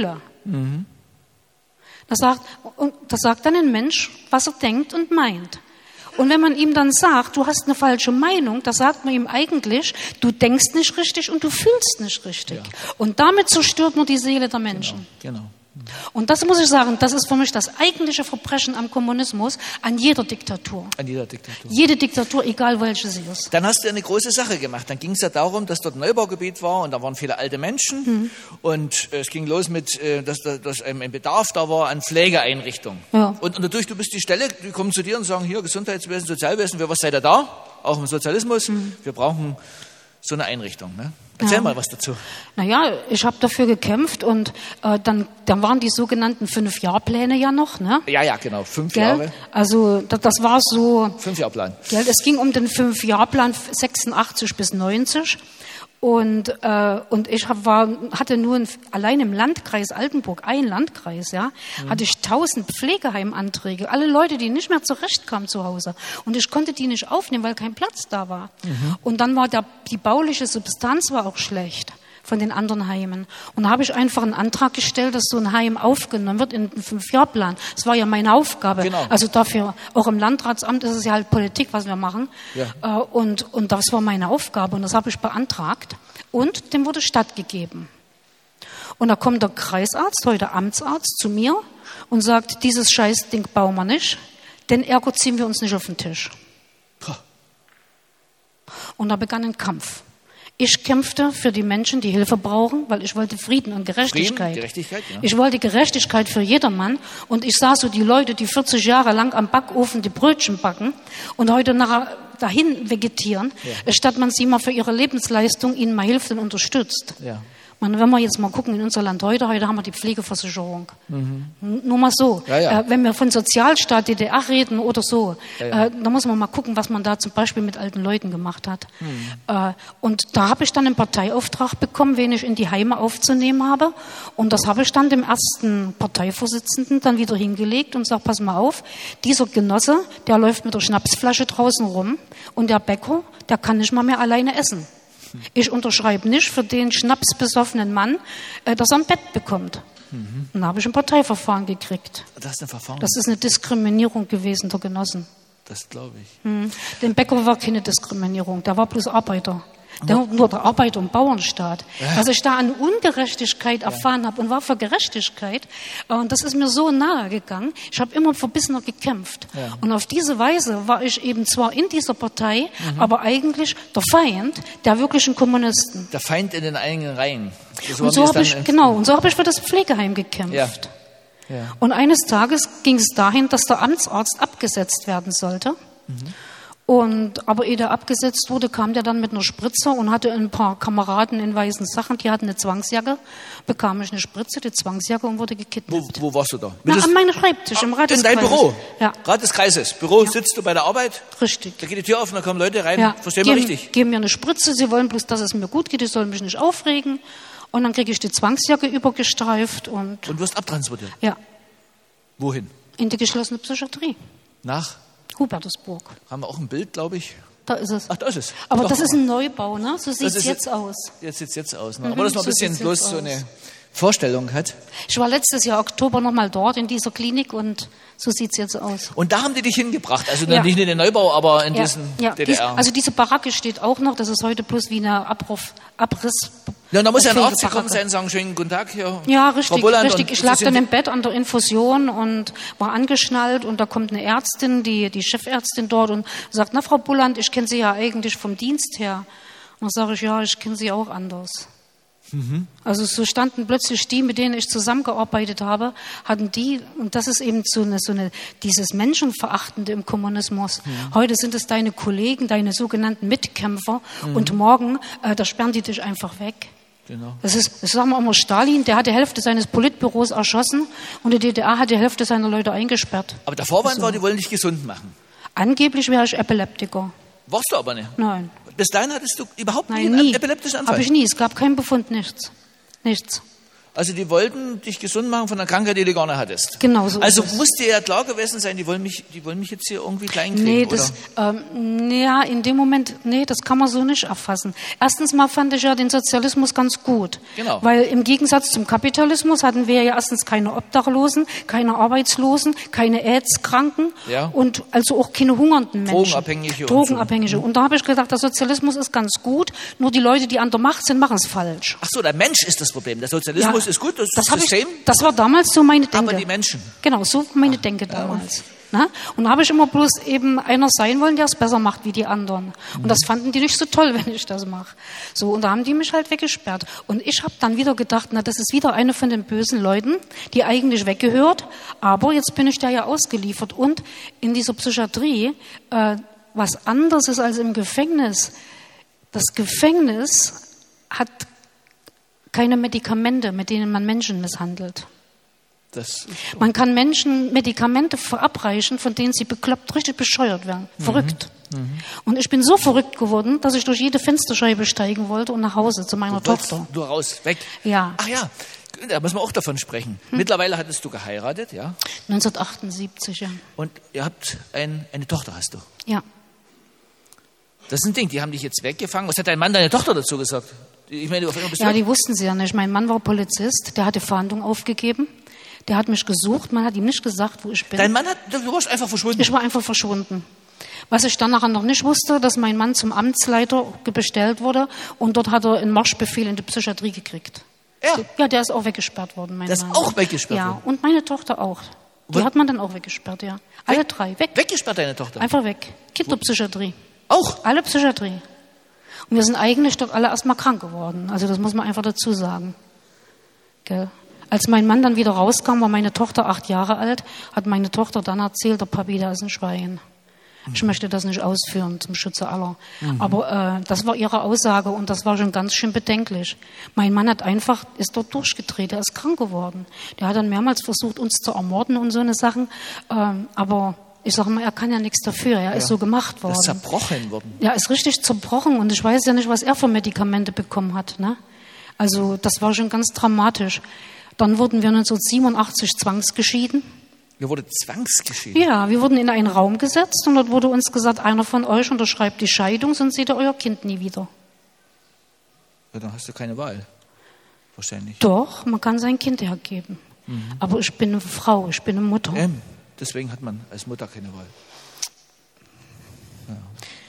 Mhm. Da sagt, und da sagt dann ein Mensch, was er denkt und meint. Und wenn man ihm dann sagt, du hast eine falsche Meinung, da sagt man ihm eigentlich, du denkst nicht richtig und du fühlst nicht richtig. Ja. Und damit zerstört man die Seele der Menschen. Genau, genau. Und das muss ich sagen, das ist für mich das eigentliche Verbrechen am Kommunismus, an jeder Diktatur. An jeder Diktatur. Jede Diktatur, egal welche sie ist. Dann hast du eine große Sache gemacht. Dann ging es ja darum, dass dort ein Neubaugebiet war und da waren viele alte Menschen. Mhm. Und äh, es ging los mit, äh, dass, dass ein Bedarf da war an Pflegeeinrichtungen. Ja. Und, und natürlich, du bist die Stelle, die kommen zu dir und sagen, hier Gesundheitswesen, Sozialwesen, wir, was seid ihr da? Auch im Sozialismus. Mhm. Wir brauchen so eine Einrichtung. Ne? Erzähl ja. mal was dazu. Naja, ich habe dafür gekämpft und äh, dann, dann waren die sogenannten Fünf-Jahr-Pläne ja noch. Ne? Ja, ja, genau, fünf Gell? Jahre. Also das, das war so... Fünf-Jahr-Plan. Es ging um den Fünf-Jahr-Plan sechsundachtzig bis neunzig. Und, äh, und ich hab, war, hatte nur ein, allein im Landkreis Altenburg, ein Landkreis, ja, mhm. hatte ich tausend Pflegeheimanträge. Alle Leute, die nicht mehr zurechtkamen zu Hause. Und ich konnte die nicht aufnehmen, weil kein Platz da war. Mhm. Und dann war der, die bauliche Substanz war auch schlecht von den anderen Heimen. Und da habe ich einfach einen Antrag gestellt, dass so ein Heim aufgenommen wird in den Fünf-Jahr-Plan. Das war ja meine Aufgabe. Genau. Also dafür, auch im Landratsamt ist es ja halt Politik, was wir machen. Ja. Und, und das war meine Aufgabe und das habe ich beantragt. Und dem wurde stattgegeben. Und da kommt der Kreisarzt, heute Amtsarzt, zu mir und sagt, dieses Scheißding bauen wir nicht, denn ergo ziehen wir uns nicht auf den Tisch. Puh. Und da begann ein Kampf. Ich kämpfte für die Menschen, die Hilfe brauchen, weil ich wollte Frieden und Gerechtigkeit. Frieden, Gerechtigkeit, ja. Ich wollte Gerechtigkeit für jedermann. Und ich sah so die Leute, die vierzig Jahre lang am Backofen die Brötchen backen und heute nachher dahin vegetieren, ja. statt man sie mal für ihre Lebensleistung ihnen mal hilft und unterstützt. Ja. Man, wenn wir jetzt mal gucken in unser Land heute, heute haben wir die Pflegeversicherung. Mhm. Nur mal so. Ja, ja. Äh, wenn wir von Sozialstaat D D R reden oder so, ja, ja. Äh, da muss man mal gucken, was man da zum Beispiel mit alten Leuten gemacht hat. Mhm. Äh, und da habe ich dann einen Parteiauftrag bekommen, wen ich in die Heime aufzunehmen habe. Und das habe ich dann dem ersten Parteivorsitzenden dann wieder hingelegt und sage, pass mal auf, dieser Genosse, der läuft mit der Schnapsflasche draußen rum und der Bäcker, der kann nicht mal mehr alleine essen. Ich unterschreibe nicht für den schnapsbesoffenen Mann, äh, dass er ein Bett bekommt. Mhm. Dann habe ich ein Parteiverfahren gekriegt. Das ist ein Verfahren? Das ist eine Diskriminierung gewesen der Genossen. Das glaube ich. Mhm. Den Bäcker war keine Diskriminierung, der war bloß Arbeiter. Der, nur der Arbeiter- und Bauernstaat. Ja. Was ich da an Ungerechtigkeit erfahren ja. habe und war für Gerechtigkeit, und das ist mir so nahe gegangen, ich habe immer verbissener gekämpft. Ja. Und auf diese Weise war ich eben zwar in dieser Partei, mhm. aber eigentlich der Feind der wirklichen Kommunisten. Der Feind in den eigenen Reihen. So und so habe ich, genau, und so habe ich für das Pflegeheim gekämpft. Ja. Ja. Und eines Tages ging es dahin, dass der Amtsarzt abgesetzt werden sollte. Mhm. Und, aber ehe der abgesetzt wurde, kam der dann mit einer Spritze und hatte ein paar Kameraden in weißen Sachen, die hatten eine Zwangsjacke, bekam ich eine Spritze, die Zwangsjacke und wurde gekidnappt. Wo, wo warst du da? Na, an meinem Schreibtisch, im Rat des Kreises. In deinem Büro? Ja. Rat des Kreises. Büro, ja. Sitzt du bei der Arbeit? Richtig. Da geht die Tür auf und da kommen Leute rein. Ja. Verstehen wir richtig? Geben mir eine Spritze, sie wollen bloß, dass es mir gut geht, ich soll mich nicht aufregen. Und dann kriege ich die Zwangsjacke übergestreift und... Und wirst abtransportiert? Ja. Wohin? In die geschlossene Psychiatrie. Nach? Hubertusburg. Haben wir auch ein Bild, glaube ich. Da ist es. Ach, da ist es. Aber Doch, das ist ein Neubau, ne? So sieht es jetzt aus. Jetzt sieht es jetzt aus. Ne? Mhm, aber das mal ein bisschen bloß so eine Vorstellung hat. Ich war letztes Jahr Oktober nochmal dort in dieser Klinik und so sieht es jetzt aus. Und da haben die dich hingebracht? Also ja. nicht in den Neubau, aber in ja. diesen ja. D D R? Dies, also diese Baracke steht auch noch. Das ist heute bloß wie eine Abruf, Abriss. Ja, da muss ja ein Arzt gekommen sein und sagen, schönen guten Tag hier. Ja, richtig, richtig. Ich lag dann im Bett an der Infusion und war angeschnallt und da kommt eine Ärztin, die, die Chefärztin dort und sagt, na Frau Bulland, ich kenne Sie ja eigentlich vom Dienst her. Und dann sage ich, ja, ich kenne Sie auch anders. Mhm. Also so standen plötzlich die, mit denen ich zusammengearbeitet habe, hatten die, und das ist eben so eine, so eine dieses Menschenverachtende im Kommunismus. Mhm. Heute sind es deine Kollegen, deine sogenannten Mitkämpfer mhm. und morgen, äh, da sperren die dich einfach weg. Genau. Das ist, das sagen wir immer, Stalin, der hat die Hälfte seines Politbüros erschossen und die D D R hat die Hälfte seiner Leute eingesperrt. Aber der Vorwand also. war, die wollen dich gesund machen. Angeblich wäre ich Epileptiker. Warst du aber nicht? Nein. Bis dahin hattest du überhaupt Nein, nie einen nie. epileptischen Anfall? Habe ich nie. Es gab keinen Befund, nichts. Nichts. Also die wollten dich gesund machen von einer Krankheit, die du gar nicht hattest. Genau so. Also muss dir ja klar gewesen sein, die wollen mich, die wollen mich jetzt hier irgendwie klein kriegen, nee, das, oder? Ähm, ja, in dem Moment, nee, das kann man so nicht erfassen. Erstens mal fand ich ja den Sozialismus ganz gut. Genau. Weil im Gegensatz zum Kapitalismus hatten wir ja erstens keine Obdachlosen, keine Arbeitslosen, keine AIDS-Kranken ja. und also auch keine hungernden Menschen. Drogenabhängige. Drogenabhängige. Und, so. und da habe ich gedacht, der Sozialismus ist ganz gut, nur die Leute, die an der Macht sind, machen es falsch. Ach so, der Mensch ist das Problem. Der Sozialismus ja, ist gut, das, das System. Ich, das war damals so meine Denke. Aber die Menschen. Genau, so meine Ach, Denke damals. Ja, Na? Und da habe ich immer bloß eben einer sein wollen, der es besser macht wie die anderen. Und mhm. das fanden die nicht so toll, wenn ich das mache. So, und da haben die mich halt weggesperrt. Und ich habe dann wieder gedacht, na, das ist wieder eine von den bösen Leuten, die eigentlich weggehört. Aber jetzt bin ich da ja ausgeliefert. Und in dieser Psychiatrie, äh, was anderes ist als im Gefängnis. Das Gefängnis hat keine Medikamente, mit denen man Menschen misshandelt. Das man kann Menschen Medikamente verabreichen, von denen sie bekloppt, richtig bescheuert werden. Mhm. Verrückt. Mhm. Und ich bin so verrückt geworden, dass ich durch jede Fensterscheibe steigen wollte und nach Hause zu meiner du Tochter. Du raus, weg? Ja. Ach ja, da müssen wir auch davon sprechen. Hm. Mittlerweile hattest du geheiratet, ja? neunzehnhundertachtundsiebzig, ja. Und ihr habt ein, eine Tochter, hast du? Ja. Das ist ein Ding, die haben dich jetzt weggefangen. Was hat dein Mann, deine Tochter dazu gesagt? Ich meine, du bist ja, weg? die wussten sie ja nicht. Mein Mann war Polizist, der hatte Fahndung aufgegeben. Der hat mich gesucht, man hat ihm nicht gesagt, wo ich bin. Dein Mann hat, du warst einfach verschwunden? Ich war einfach verschwunden. Was ich dann nachher noch nicht wusste, dass mein Mann zum Amtsleiter bestellt wurde und dort hat er einen Marschbefehl in die Psychiatrie gekriegt. Ja? Ja, der ist auch weggesperrt worden, mein Der Mann. ist auch weggesperrt ja, worden? Ja, und meine Tochter auch. Die Was? hat man dann auch weggesperrt, ja. Alle weg? drei, weg. Weggesperrt, deine Tochter? Einfach weg. Kinderpsychiatrie. Auch? Alle Psychiatrie. Und wir sind eigentlich doch alle erstmal krank geworden. Also das muss man einfach dazu sagen. Gell? Als mein Mann dann wieder rauskam, war meine Tochter acht Jahre alt, hat meine Tochter dann erzählt, der Papi, der ist ein Schwein. Mhm. Ich möchte das nicht ausführen zum Schutze aller. Mhm. Aber äh, das war ihre Aussage und das war schon ganz schön bedenklich. Mein Mann hat einfach, ist dort durchgedreht, er ist krank geworden. Der hat dann mehrmals versucht, uns zu ermorden und so eine Sachen. Ähm, aber ich sage mal, er kann ja nichts dafür, er ja. ist so gemacht worden. Er ist zerbrochen worden. Ja, ist richtig zerbrochen und ich weiß ja nicht, was er für Medikamente bekommen hat. Ne? Also das war schon ganz dramatisch. Dann wurden wir neunzehnhundertsiebenundachtzig zwangsgeschieden. Wir wurden zwangsgeschieden? Ja, wir wurden in einen Raum gesetzt und dort wurde uns gesagt, einer von euch unterschreibt die Scheidung, sonst seht ihr euer Kind nie wieder. Ja, dann hast du keine Wahl, wahrscheinlich. Doch, man kann sein Kind hergeben. Mhm. Aber ich bin eine Frau, ich bin eine Mutter. Ähm, deswegen hat man als Mutter keine Wahl. Ja.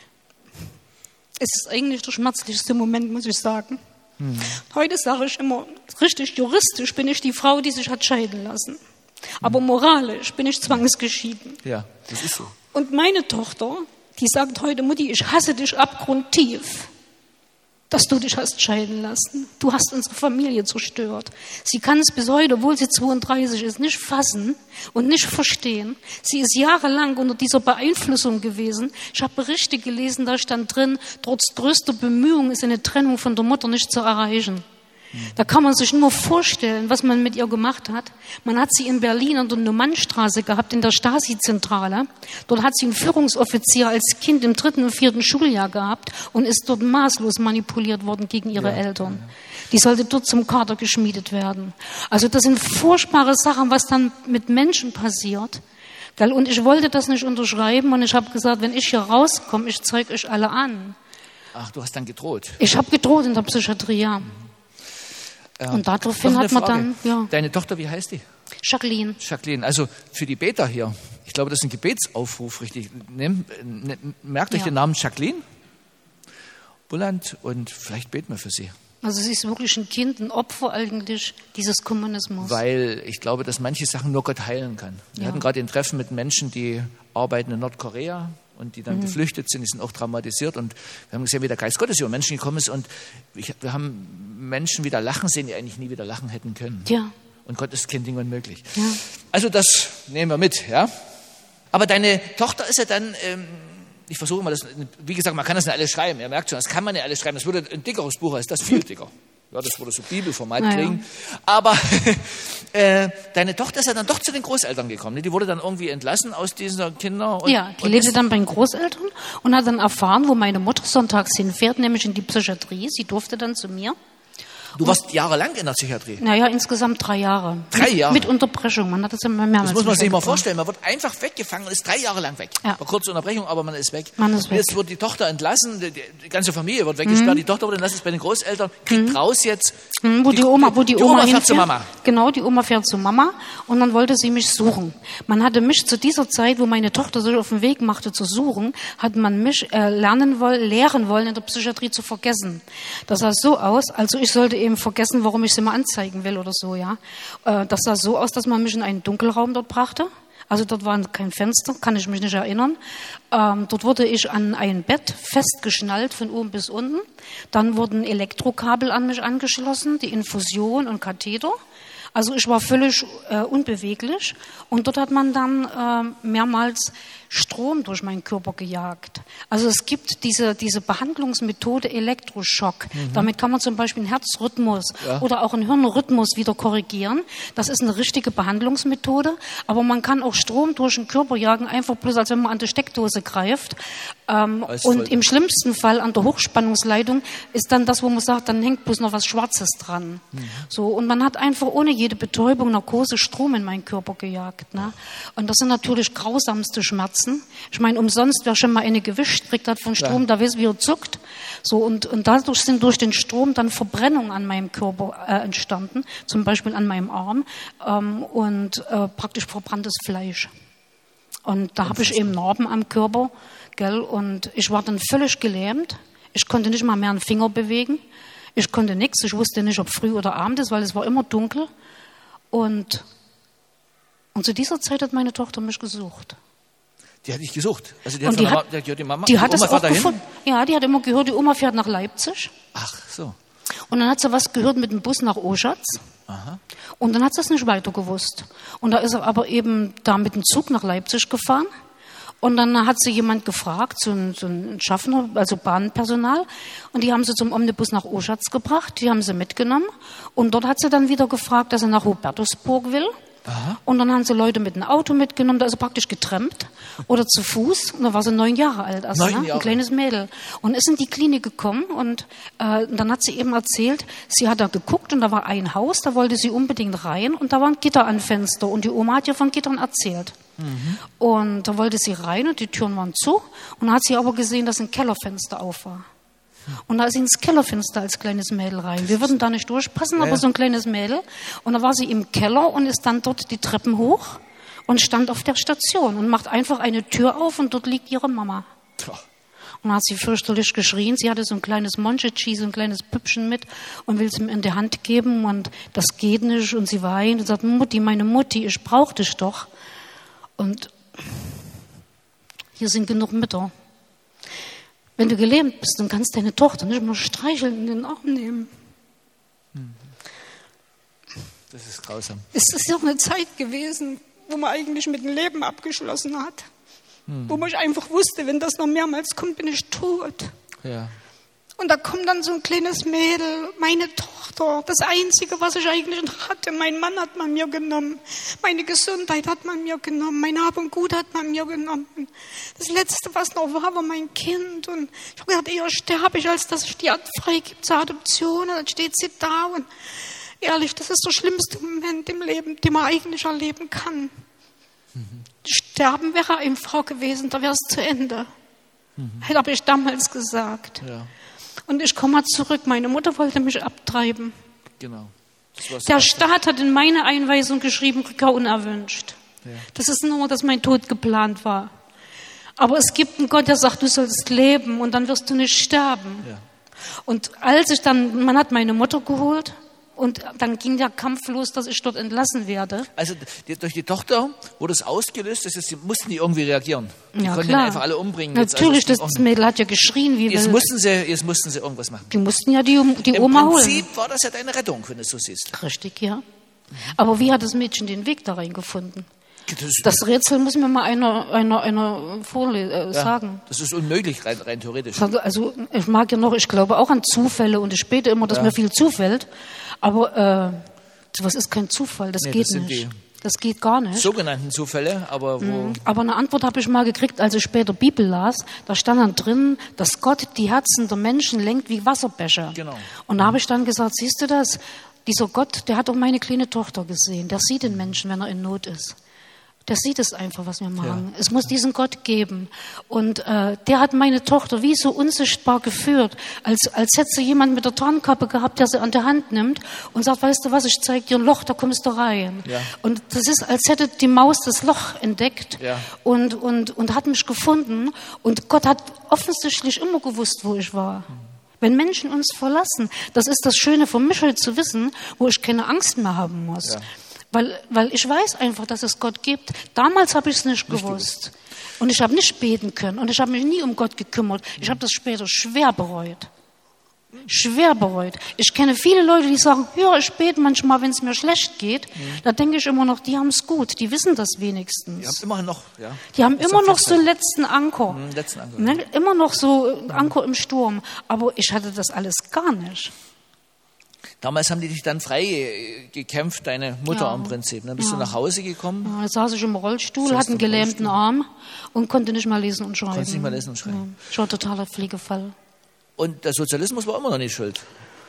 Es ist eigentlich der schmerzlichste Moment, muss ich sagen. Hm. Heute sage ich immer, richtig juristisch bin ich die Frau, die sich hat scheiden lassen. Aber moralisch bin ich zwangsgeschieden. Ja, das ist so. Und meine Tochter, die sagt heute, Mutti, ich hasse dich abgrundtief, dass du dich hast scheiden lassen. Du hast unsere Familie zerstört. Sie kann es bis heute, obwohl sie zweiunddreißig ist, nicht fassen und nicht verstehen. Sie ist jahrelang unter dieser Beeinflussung gewesen. Ich habe Berichte gelesen, da stand drin, trotz größter Bemühungen ist eine Trennung von der Mutter nicht zu erreichen. Da kann man sich nur vorstellen, was man mit ihr gemacht hat. Man hat sie in Berlin an der Nummannstraße gehabt, in der Stasi-Zentrale. Dort hat sie einen Führungsoffizier als Kind im dritten und vierten Schuljahr gehabt und ist dort maßlos manipuliert worden gegen ihre ja, Eltern. Ja. Die sollte dort zum Kader geschmiedet werden. Also das sind furchtbare Sachen, was dann mit Menschen passiert. Und ich wollte das nicht unterschreiben und ich habe gesagt, wenn ich hier rauskomme, ich zeige euch alle an. Ach, du hast dann gedroht? Ich habe gedroht in der Psychiatrie, ja. Mhm. Und daraufhin hat man dann, ja. Deine Tochter, wie heißt die? Jacqueline. Jacqueline, also für die Beter hier, ich glaube, das ist ein Gebetsaufruf, richtig. Nehm, ne, merkt ja. euch den Namen Jacqueline Bulland und vielleicht beten wir für sie. Also sie ist wirklich ein Kind, ein Opfer eigentlich dieses Kommunismus. Weil ich glaube, dass manche Sachen nur Gott heilen kann. Wir ja. hatten gerade ein Treffen mit Menschen, die arbeiten in Nordkorea und die dann mhm. geflüchtet sind, die sind auch traumatisiert und wir haben gesehen, wie der Geist Gottes über Menschen gekommen ist und ich, wir haben Menschen wieder lachen sehen, die eigentlich nie wieder lachen hätten können. Ja. Und Gott ist kein Ding unmöglich. Ja. Also das nehmen wir mit, ja. Aber deine Tochter ist ja dann, ähm, ich versuche mal das, wie gesagt, man kann das nicht alles schreiben, ihr merkt schon, das kann man nicht alles schreiben, das würde ein dickeres Buch, ist das viel dicker. Ja, das würde so Bibelformat naja. kriegen. Aber äh, deine Tochter ist ja dann doch zu den Großeltern gekommen. Die wurde dann irgendwie entlassen aus diesen Kindern. Und, ja, die lebte dann bei den Großeltern und hat dann erfahren, wo meine Mutter sonntags hinfährt, nämlich in die Psychiatrie. Sie durfte dann zu mir. Du warst und, jahrelang in der Psychiatrie? Naja, insgesamt drei Jahre. Drei mit, Jahre? Mit Unterbrechung. Man hat das immer mehrmals. Das muss man sich mal vorstellen. Man wird einfach weggefangen und ist drei Jahre lang weg. Ja. War kurze Unterbrechung, aber man ist weg. Man ist weg. Jetzt wird die Tochter entlassen, die, die ganze Familie wird weggesperrt, mhm. die Tochter wird entlassen, ist bei den Großeltern, kriegt mhm. raus jetzt. Mhm, wo die, die Oma, wo die, die Oma, Oma fährt zu Mama. Genau, die Oma fährt zu Mama und dann wollte sie mich suchen. Man hatte mich zu dieser Zeit, wo meine Tochter sich auf den Weg machte zu suchen, hat man mich äh, lernen wollen, lehren wollen, in der Psychiatrie zu vergessen. Das sah so aus, also ich sollte eben vergessen, warum ich sie mal anzeigen will oder so, ja. Äh, das sah so aus, dass man mich in einen Dunkelraum dort brachte. Also dort war kein Fenster, kann ich mich nicht erinnern. Ähm, dort wurde ich an ein Bett festgeschnallt von oben bis unten. Dann wurden Elektrokabel an mich angeschlossen, die Infusion und Katheter. Also ich war völlig äh, unbeweglich und dort hat man dann äh, mehrmals Strom durch meinen Körper gejagt. Also es gibt diese, diese Behandlungsmethode Elektroschock. Mhm. Damit kann man zum Beispiel einen Herzrhythmus ja. oder auch einen Hirnrhythmus wieder korrigieren. Das ist eine richtige Behandlungsmethode, aber man kann auch Strom durch den Körper jagen, einfach bloß als wenn man an die Steckdose greift. Ähm, und im schlimmsten Fall an der Hochspannungsleitung ist dann das, wo man sagt, dann hängt bloß noch was Schwarzes dran. Mhm. So, und man hat einfach ohne jede Betäubung, Narkose, Strom in meinen Körper gejagt. Ne? Und das sind natürlich grausamste Schmerzen. Ich meine, umsonst, wer schon mal eine gewischt kriegt hat von Strom, ja. da weiß, wie er zuckt. So, und, und dadurch sind durch den Strom dann Verbrennungen an meinem Körper äh, entstanden, zum Beispiel an meinem Arm, ähm, und äh, praktisch verbranntes Fleisch. Und da habe ich eben Narben am Körper, gell, und ich war dann völlig gelähmt. Ich konnte nicht mal mehr einen Finger bewegen. Ich konnte nichts. Ich wusste nicht, ob früh oder Abend ist, weil es war immer dunkel. Und, und zu dieser Zeit hat meine Tochter mich gesucht. Die hat dich gesucht. Also die hat, die hat, die, die Mama, die die hat Oma es auch gefunden. Ja, die hat immer gehört, die Oma fährt nach Leipzig. Ach so. Und dann hat sie was gehört mit dem Bus nach Oschatz. Aha. Und dann hat sie es nicht weiter gewusst. Und da ist er aber eben da mit dem Zug nach Leipzig gefahren. Und dann hat sie jemand gefragt, so ein, so ein Schaffner, also Bahnpersonal. Und die haben sie zum Omnibus nach Oschatz gebracht. Die haben sie mitgenommen. Und dort hat sie dann wieder gefragt, dass er nach Hubertusburg will. Aha. Und dann haben sie Leute mit einem Auto mitgenommen, da ist sie praktisch getrampt oder zu Fuß. Und da war sie neun Jahre alt, also, neun ne? Jahre. Ein kleines Mädel. Und ist in die Klinik gekommen und äh, dann hat sie eben erzählt, sie hat da geguckt und da war ein Haus, da wollte sie unbedingt rein und da war ein Gitter an Fenster und die Oma hat ja von Gittern erzählt. Mhm. Und da wollte sie rein und die Türen waren zu und dann hat sie aber gesehen, dass ein Kellerfenster auf war. Und da ist sie ins Kellerfenster als kleines Mädel rein. Wir würden da nicht durchpassen, ja, aber so ein kleines Mädel. Und da war sie im Keller und ist dann dort die Treppen hoch und stand auf der Station und macht einfach eine Tür auf und dort liegt ihre Mama. Und da hat sie fürchterlich geschrien. Sie hatte so ein kleines Monchichi, so ein kleines Püppchen mit und will es ihm in die Hand geben und das geht nicht. Und sie weint und sagt, Mutti, meine Mutti, ich brauch dich doch. Und hier sind genug Mütter. Wenn du gelähmt bist, dann kannst du deine Tochter nicht mal streicheln und in den Arm nehmen. Das ist grausam. Es ist ja auch eine Zeit gewesen, wo man eigentlich mit dem Leben abgeschlossen hat. Hm. Wo man einfach wusste, wenn das noch mehrmals kommt, bin ich tot. Ja. Und da kommt dann so ein kleines Mädel, meine Tochter, das Einzige, was ich eigentlich noch hatte. Mein Mann hat man mir genommen, meine Gesundheit hat man mir genommen, mein Hab und Gut hat man mir genommen. Das Letzte, was noch war, war mein Kind. Und ich habe gedacht, eher sterbe ich, als dass ich die freigebe zur Adoption. Und dann steht sie da und ehrlich, das ist der schlimmste Moment im Leben, den man eigentlich erleben kann. Mhm. Sterben wäre einfach gewesen, da wäre es zu Ende. Mhm. Das habe ich damals gesagt. Ja. Und ich komme mal zurück. Meine Mutter wollte mich abtreiben. Genau. Der Staat hat in meine Einweisung geschrieben, Rückkehr unerwünscht. Ja. Das ist nur, dass mein Tod geplant war. Aber es gibt einen Gott, der sagt, du sollst leben und dann wirst du nicht sterben. Ja. Und als ich dann, man hat meine Mutter geholt und dann ging der Kampf los, dass ich dort entlassen werde. Also die, durch die Tochter wurde es ausgelöst, das heißt, sie mussten die irgendwie reagieren. Die ja, konnten klar. einfach alle umbringen. Natürlich, jetzt, also das Mädel hat ja geschrien. Wie jetzt, mussten sie, jetzt mussten sie irgendwas machen. Die mussten ja die, die Im Oma holen. Im Prinzip war das ja deine Rettung, wenn du es so siehst. Richtig, ja. Mhm. Aber wie hat das Mädchen den Weg da rein gefunden? Das, das Rätsel muss mir mal einer, einer, einer vorle- äh, ja, sagen. Das ist unmöglich, rein, rein theoretisch. Also ich mag ja noch, ich glaube auch an Zufälle und ich bete immer, dass ja. mir viel zufällt. Aber äh, sowas ist kein Zufall, das nee, geht das sind nicht. Die, Das geht gar nicht. Sogenannten Zufälle, aber wo... Mhm. Aber eine Antwort habe ich mal gekriegt, als ich später Bibel las. Da stand dann drin, dass Gott die Herzen der Menschen lenkt wie Wasserbecher. Genau. Und da habe ich dann gesagt, siehst du das? Dieser Gott, der hat auch meine kleine Tochter gesehen. Der sieht den Menschen, wenn er in Not ist. Der sieht es einfach, was wir machen. Ja. Es muss diesen Gott geben. Und äh, der hat meine Tochter wie so unsichtbar geführt, als, als hätte sie jemand mit der Tarnkappe gehabt, der sie an der Hand nimmt und sagt, weißt du was, ich zeig dir ein Loch, da kommst du rein. Ja. Und das ist, als hätte die Maus das Loch entdeckt ja. und, und, und hat mich gefunden. Und Gott hat offensichtlich immer gewusst, wo ich war. Mhm. Wenn Menschen uns verlassen, das ist das Schöne für mich heute zu wissen, wo ich keine Angst mehr haben muss. Ja. Weil, weil ich weiß einfach, dass es Gott gibt. Damals habe ich es nicht, nicht gewusst. gewusst. Und ich habe nicht beten können. Und ich habe mich nie um Gott gekümmert. Ich habe das später schwer bereut. Schwer bereut. Ich kenne viele Leute, die sagen, ja, ich bete manchmal, wenn es mir schlecht geht. Mhm. Da denke ich immer noch, die haben es gut. Die wissen das wenigstens. Die haben immer noch, ja. Die haben immer noch so einen letzten Anker. Mhm, letzten Anker. Ne? Immer noch so Anker im Sturm. Aber ich hatte das alles gar nicht. Damals haben die dich dann frei gekämpft, deine Mutter ja. im Prinzip. Dann bist ja. du nach Hause gekommen. Ja, da saß ich im Rollstuhl, hatte einen gelähmten Arm und konnte nicht mal lesen und schreiben. Konntest nicht mal lesen und schreiben. Ja, schon totaler Pflegefall. Und der Sozialismus war immer noch nicht schuld?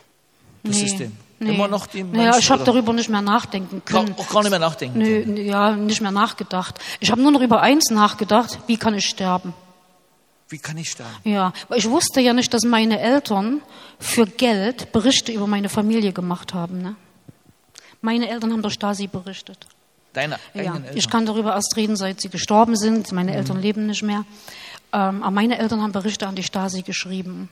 Das nee, System? Nee. Immer noch die Menschen, naja, ich habe darüber nicht mehr nachdenken können. Auch gar nicht mehr nachdenken Nö, können? Ja, nicht mehr nachgedacht. Ich habe nur noch über eins nachgedacht, wie kann ich sterben? Wie kann ich sterben? Ja, weil ich wusste ja nicht, dass meine Eltern für Geld Berichte über meine Familie gemacht haben. Ne? Meine Eltern haben der Stasi berichtet. Deine eigenen ja, Eltern? Ich kann darüber erst reden, seit sie gestorben sind. Meine mhm. Eltern leben nicht mehr. Ähm, aber meine Eltern haben Berichte an die Stasi geschrieben.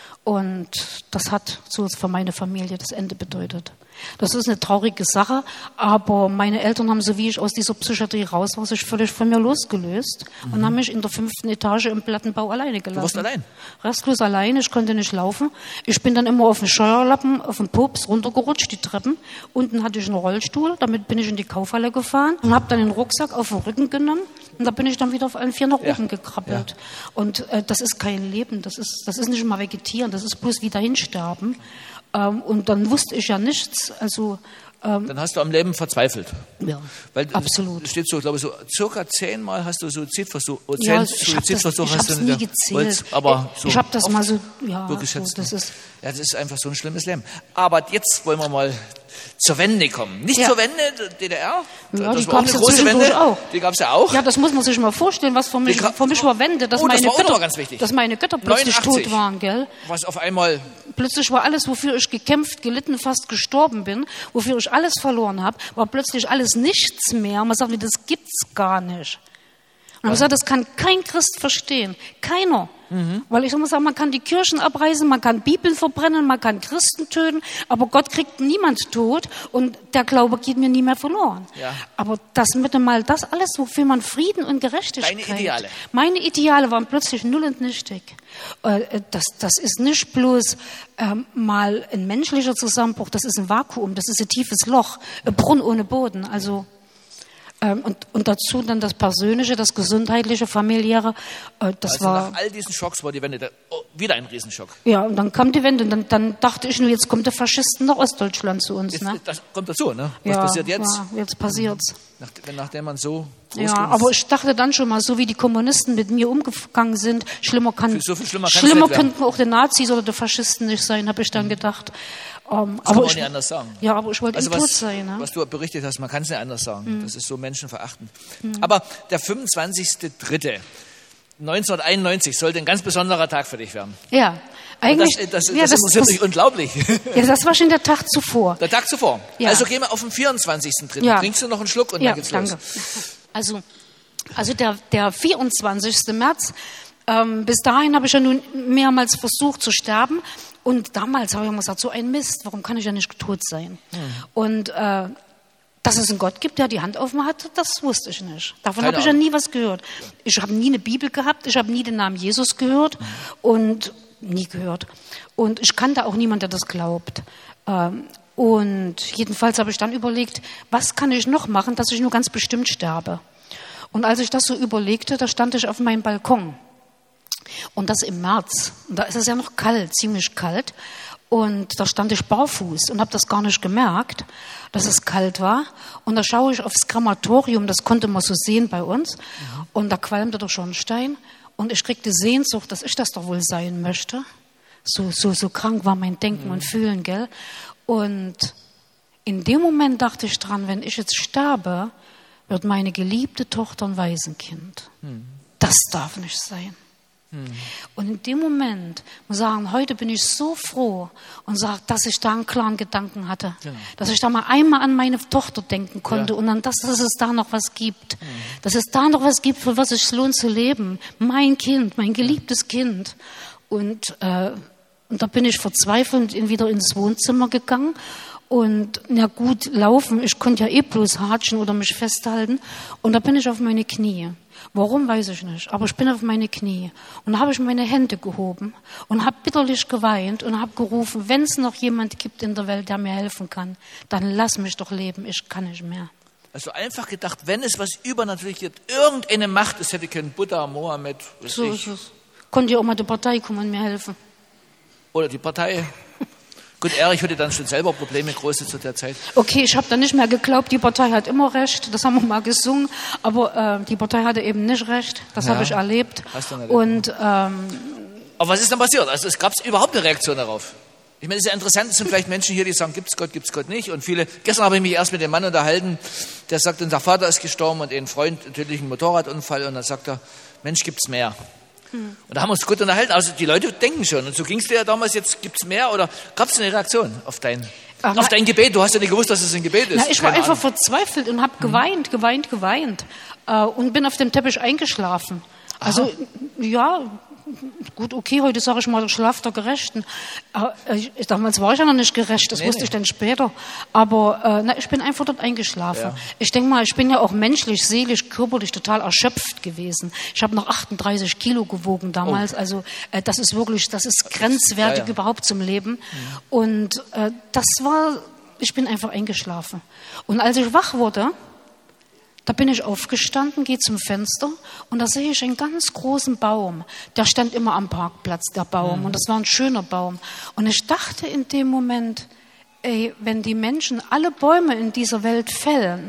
Und das hat so für meine Familie das Ende bedeutet. Das ist eine traurige Sache, aber meine Eltern haben, so wie ich aus dieser Psychiatrie raus war, sich völlig von mir losgelöst mhm. und haben mich in der fünften Etage im Plattenbau alleine gelassen. Du warst allein? Restlos allein, ich konnte nicht laufen. Ich bin dann immer auf den Scheuerlappen, auf den Pups runtergerutscht, die Treppen. Unten hatte ich einen Rollstuhl, damit bin ich in die Kaufhalle gefahren und habe dann den Rucksack auf den Rücken genommen und da bin ich dann wieder auf allen vier nach oben ja. gekrabbelt. Ja. Und äh, das ist kein Leben, das ist, das ist nicht mal vegetieren, das ist bloß wieder hinsterben. Ähm, und dann wusste ich ja nichts, also... Ähm, dann hast du am Leben verzweifelt. Ja, weil absolut. Steht so, glaube ich, so circa zehnmal hast du Suizidversuch, ja, ich habe das, ich hab's nie gezählt. Holz, aber so ich habe das mal so, ja, wirklich so, das ist... Ja, das ist einfach so ein schlimmes Leben. Aber jetzt wollen wir mal zur Wende kommen. Nicht ja. zur Wende, D D R. Ja, das die gab es ja zwischendurch Wende. auch. Die gab es ja auch. Ja, das muss man sich mal vorstellen, was für mich, für mich war Wende, dass, oh, das meine war Götter, ganz wichtig. dass meine Götter plötzlich neunundachtzig. Tot waren, gell? Was auf einmal... Plötzlich war alles, wofür ich gekämpft, gelitten, fast gestorben bin, wofür ich alles verloren habe, war plötzlich alles nichts mehr. Und man sagt mir, das gibt's gar nicht. Und ich habe gesagt, das kann kein Christ verstehen. Keiner. Mhm. Weil ich immer sage, man kann die Kirchen abreißen, man kann Bibeln verbrennen, man kann Christen töten, aber Gott kriegt niemand tot und der Glaube geht mir nie mehr verloren. Ja. Aber das mit mal das alles, wofür man Frieden und Gerechtigkeit... Deine Ideale. Meine Ideale waren plötzlich null und nichtig. Das, das ist nicht bloß ähm, mal ein menschlicher Zusammenbruch, das ist ein Vakuum, das ist ein tiefes Loch, ein Brunnen ohne Boden, also... Und, und dazu dann das Persönliche, das Gesundheitliche, Familiäre. Das also war, nach all diesen Schocks war die Wende da, oh, wieder ein Riesenschock. Ja, und dann kam die Wende. Und dann, dann dachte ich nur, jetzt kommt der Faschisten nach Ostdeutschland zu uns. Jetzt, ne? Das kommt dazu, ne? Was ja, passiert jetzt? Ja, jetzt passiert's. Nach, nachdem man so... Ja, aber ich dachte dann schon mal, so wie die Kommunisten mit mir umgegangen sind, schlimmer kann, so viel schlimmer schlimmer könnten auch die Nazis oder die Faschisten nicht sein, habe ich dann gedacht. Um, das aber kann man ich, nicht anders sagen. Ja, aber ich wollte also ihm was, tot sein. Ne? Was du berichtet hast, man kann es nicht anders sagen. Mhm. Das ist so menschenverachtend. Mhm. Aber der fünfundzwanzigster dritte neunzehnhunderteinundneunzig sollte ein ganz besonderer Tag für dich werden. Ja, eigentlich. Das, das, das, ja, das, das interessiert mich unglaublich. Ja, das war schon der Tag zuvor. Der Tag zuvor. Ja. Also gehen wir auf den vierundzwanzigsten dritten Ja. Trinkst du noch einen Schluck und ja, dann geht's danke. los. Also, also der, der vierundzwanzigster März, ähm, bis dahin habe ich ja nun mehrmals versucht zu sterben. Und damals habe ich immer gesagt, so ein Mist, warum kann ich ja nicht tot sein? Hm. Und äh, dass es einen Gott gibt, der die Hand auf mir hat, das wusste ich nicht. Davon habe ich ja nie was gehört. Ich habe nie eine Bibel gehabt, ich habe nie den Namen Jesus gehört hm. und nie gehört. Und ich kannte auch niemanden, der das glaubt. Ähm, und jedenfalls habe ich dann überlegt, was kann ich noch machen, dass ich nur ganz bestimmt sterbe? Und als ich das so überlegte, da stand ich auf meinem Balkon. Und das im März. Und da ist es ja noch kalt, ziemlich kalt. Und da stand ich barfuß und habe das gar nicht gemerkt, dass es kalt war. Und da schaue ich aufs Krematorium, das konnte man so sehen bei uns. Mhm. Und da qualmte der Schornstein. Und ich kriegte Sehnsucht, dass ich das doch wohl sein möchte. So, so, so krank war mein Denken mhm. und Fühlen, gell? Und in dem Moment dachte ich dran, wenn ich jetzt sterbe, wird meine geliebte Tochter ein Waisenkind. Mhm. Das darf nicht sein. Mhm. Und in dem Moment, muss ich sagen, heute bin ich so froh und sage, dass ich da einen klaren Gedanken hatte. Genau. Dass ich da mal einmal an meine Tochter denken konnte ja. und an das, dass es da noch was gibt. Mhm. Dass es da noch was gibt, für was es sich lohnt zu leben. Mein Kind, mein geliebtes Kind. Und, äh, und da bin ich verzweifelnd wieder ins Wohnzimmer gegangen. Und na gut, laufen, ich konnte ja eh bloß hatschen oder mich festhalten. Und da bin ich auf meine Knie. Warum, weiß ich nicht. Aber ich bin auf meine Knie. Und da habe ich meine Hände gehoben und habe bitterlich geweint und habe gerufen, wenn es noch jemand gibt in der Welt, der mir helfen kann, dann lass mich doch leben, ich kann nicht mehr. Also einfach gedacht, wenn es was Übernatürliches gibt, irgendeine Macht, es hätte können Buddha, Mohammed, so ist es. Konnte ja auch mal die Partei kommen und mir helfen. Oder die Partei. Gut, Erich hatte dann schon selber Probleme, große zu der Zeit. Okay, ich habe da nicht mehr geglaubt, die Partei hat immer recht, das haben wir mal gesungen, aber äh, die Partei hatte eben nicht recht, das ja. habe ich erlebt. Hast du erlebt. Und, ähm, aber was ist dann passiert? Also es gab überhaupt eine Reaktion darauf? Ich meine, es ist ja interessant, es sind vielleicht Menschen hier, die sagen, gibt's Gott, gibt's Gott nicht. Und viele, gestern habe ich mich erst mit dem Mann unterhalten, der sagt, unser Vater ist gestorben und ein Freund, natürlich ein Motorradunfall, und dann sagt er, Mensch, gibt's mehr. Und da haben wir uns gut unterhalten. Also die Leute denken schon. Und so ging es dir ja damals, jetzt gibt es mehr? Oder gab es eine Reaktion auf dein, auf dein Gebet? Du hast ja nicht gewusst, dass es ein Gebet ist. Na, ich war Keine einfach Ahnung. verzweifelt und habe geweint, geweint, geweint. Äh, und bin auf dem Teppich eingeschlafen. Also, Aha. ja... Gut, okay, heute sage ich mal, der Schlaf der Gerechten. Äh, damals war ich ja noch nicht gerecht, das nee, wusste nee. ich dann später. Aber äh, na, ich bin einfach dort eingeschlafen. Ja. Ich denke mal, ich bin ja auch menschlich, seelisch, körperlich total erschöpft gewesen. Ich habe noch achtunddreißig Kilo gewogen damals. Oh. Also äh, das ist wirklich, das ist grenzwertig ja, ja. überhaupt zum Leben. Mhm. Und äh, das war, ich bin einfach eingeschlafen. Und als ich wach wurde, da bin ich aufgestanden, gehe zum Fenster und da sehe ich einen ganz großen Baum. Der stand immer am Parkplatz, der Baum. Mhm. Und das war ein schöner Baum. Und ich dachte in dem Moment, ey, wenn die Menschen alle Bäume in dieser Welt fällen,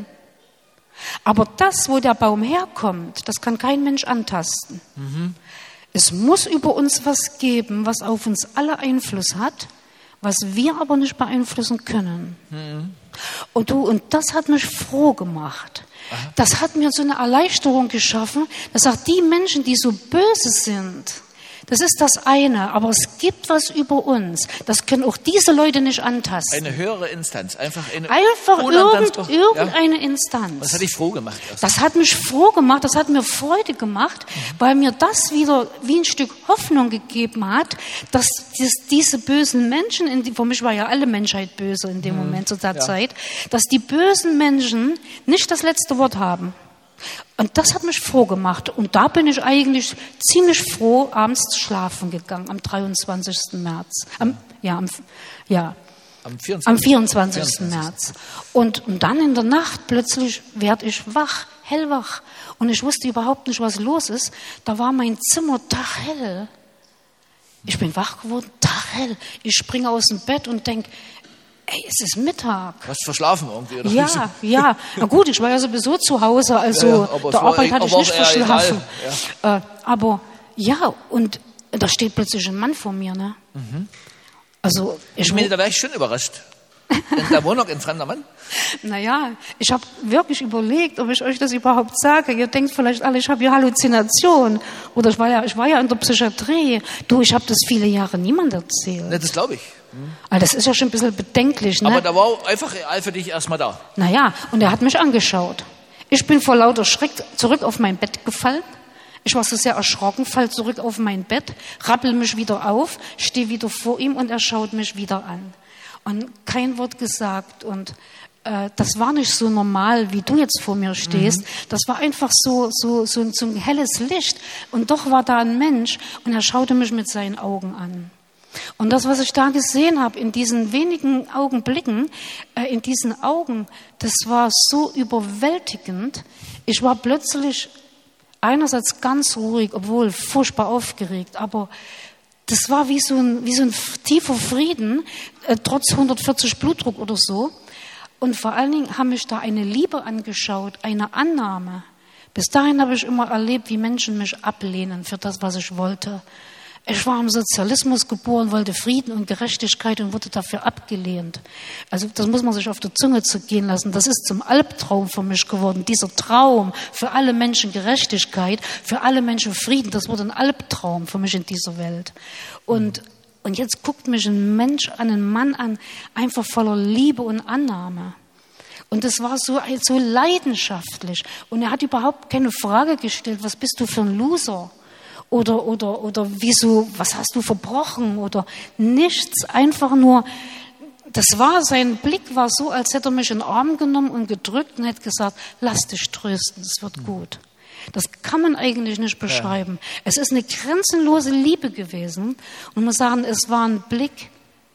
aber das, wo der Baum herkommt, das kann kein Mensch antasten. Mhm. Es muss über uns was geben, was auf uns alle Einfluss hat, was wir aber nicht beeinflussen können. Mhm. Und, du, und das hat mich froh gemacht. Aha. Das hat mir so eine Erleichterung geschaffen, dass auch die Menschen, die so böse sind, das ist das eine, aber es gibt was über uns. Das können auch diese Leute nicht antasten. Eine höhere Instanz, einfach eine Einfach irgend, irgendeine ja. Instanz. Das hat dich froh gemacht. Erst. Das hat mich froh gemacht, das hat mir Freude gemacht, mhm. weil mir das wieder wie ein Stück Hoffnung gegeben hat, dass dies, diese bösen Menschen, in die, für mich war ja alle Menschheit böse in dem mhm. Moment, zu der ja. Zeit, dass die bösen Menschen nicht das letzte Wort haben. Und das hat mich froh gemacht. Und da bin ich eigentlich ziemlich froh abends schlafen gegangen, am dreiundzwanzigsten März. Am, ja, am, ja, am vierundzwanzigsten Am vierundzwanzigsten März. Und, und dann in der Nacht plötzlich werde ich wach, hellwach. Und ich wusste überhaupt nicht, was los ist. Da war mein Zimmer taghell. Ich bin wach geworden, taghell. Ich springe aus dem Bett und denke, ey, es ist Mittag. Du hast verschlafen irgendwie, oder? Ja, ja. Na gut, ich war ja sowieso zu Hause, also ja, ja, der Arbeit hatte ich nicht verschlafen. Ja. Äh, aber ja, und da steht plötzlich ein Mann vor mir, ne? Mhm. Also, ich, ich meine, da wäre ich schon überrascht. Und da wohnt noch ein fremder Mann? Naja, ich habe wirklich überlegt, ob ich euch das überhaupt sage. Ihr denkt vielleicht alle, ich habe ja Halluzination. Oder ich war ja, ich war ja in der Psychiatrie. Du, ich habe das viele Jahre niemand erzählt. Ne, das glaube ich. Hm. Also das ist ja schon ein bisschen bedenklich. Ne? Aber da war einfach real für dich erstmal da. Naja, und er hat mich angeschaut. Ich bin vor lauter Schreck zurück auf mein Bett gefallen. Ich war so sehr erschrocken, fall zurück auf mein Bett, rappel mich wieder auf, stehe wieder vor ihm und er schaut mich wieder an. Und kein Wort gesagt. Und äh, das war nicht so normal, wie du jetzt vor mir stehst. Mhm. Das war einfach so, so, so, so ein helles Licht. Und doch war da ein Mensch und er schaute mich mit seinen Augen an. Und das, was ich da gesehen habe, in diesen wenigen Augenblicken, äh, in diesen Augen, das war so überwältigend. Ich war plötzlich einerseits ganz ruhig, obwohl furchtbar aufgeregt, aber das war wie so ein, wie so ein tiefer Frieden, äh, trotz hundertvierzig Blutdruck oder so. Und vor allen Dingen haben mich da eine Liebe angeschaut, eine Annahme. Bis dahin habe ich immer erlebt, wie Menschen mich ablehnen für das, was ich wollte. Ich war im Sozialismus geboren, wollte Frieden und Gerechtigkeit und wurde dafür abgelehnt. Also das muss man sich auf der Zunge zergehen lassen. Das ist zum Albtraum für mich geworden. Dieser Traum für alle Menschen Gerechtigkeit, für alle Menschen Frieden, das wurde ein Albtraum für mich in dieser Welt. Und, und jetzt guckt mich ein Mensch an, ein Mann an, einfach voller Liebe und Annahme. Und das war so, so leidenschaftlich. Und er hat überhaupt keine Frage gestellt, was bist du für ein Loser? Oder, oder, oder wieso, was hast du verbrochen? Oder nichts, einfach nur, das war, sein Blick war so, als hätte er mich in den Arm genommen und gedrückt und hätte gesagt, lass dich trösten, es wird gut. Das kann man eigentlich nicht beschreiben. Ja. Es ist eine grenzenlose Liebe gewesen. Und man muss sagen, es war ein Blick,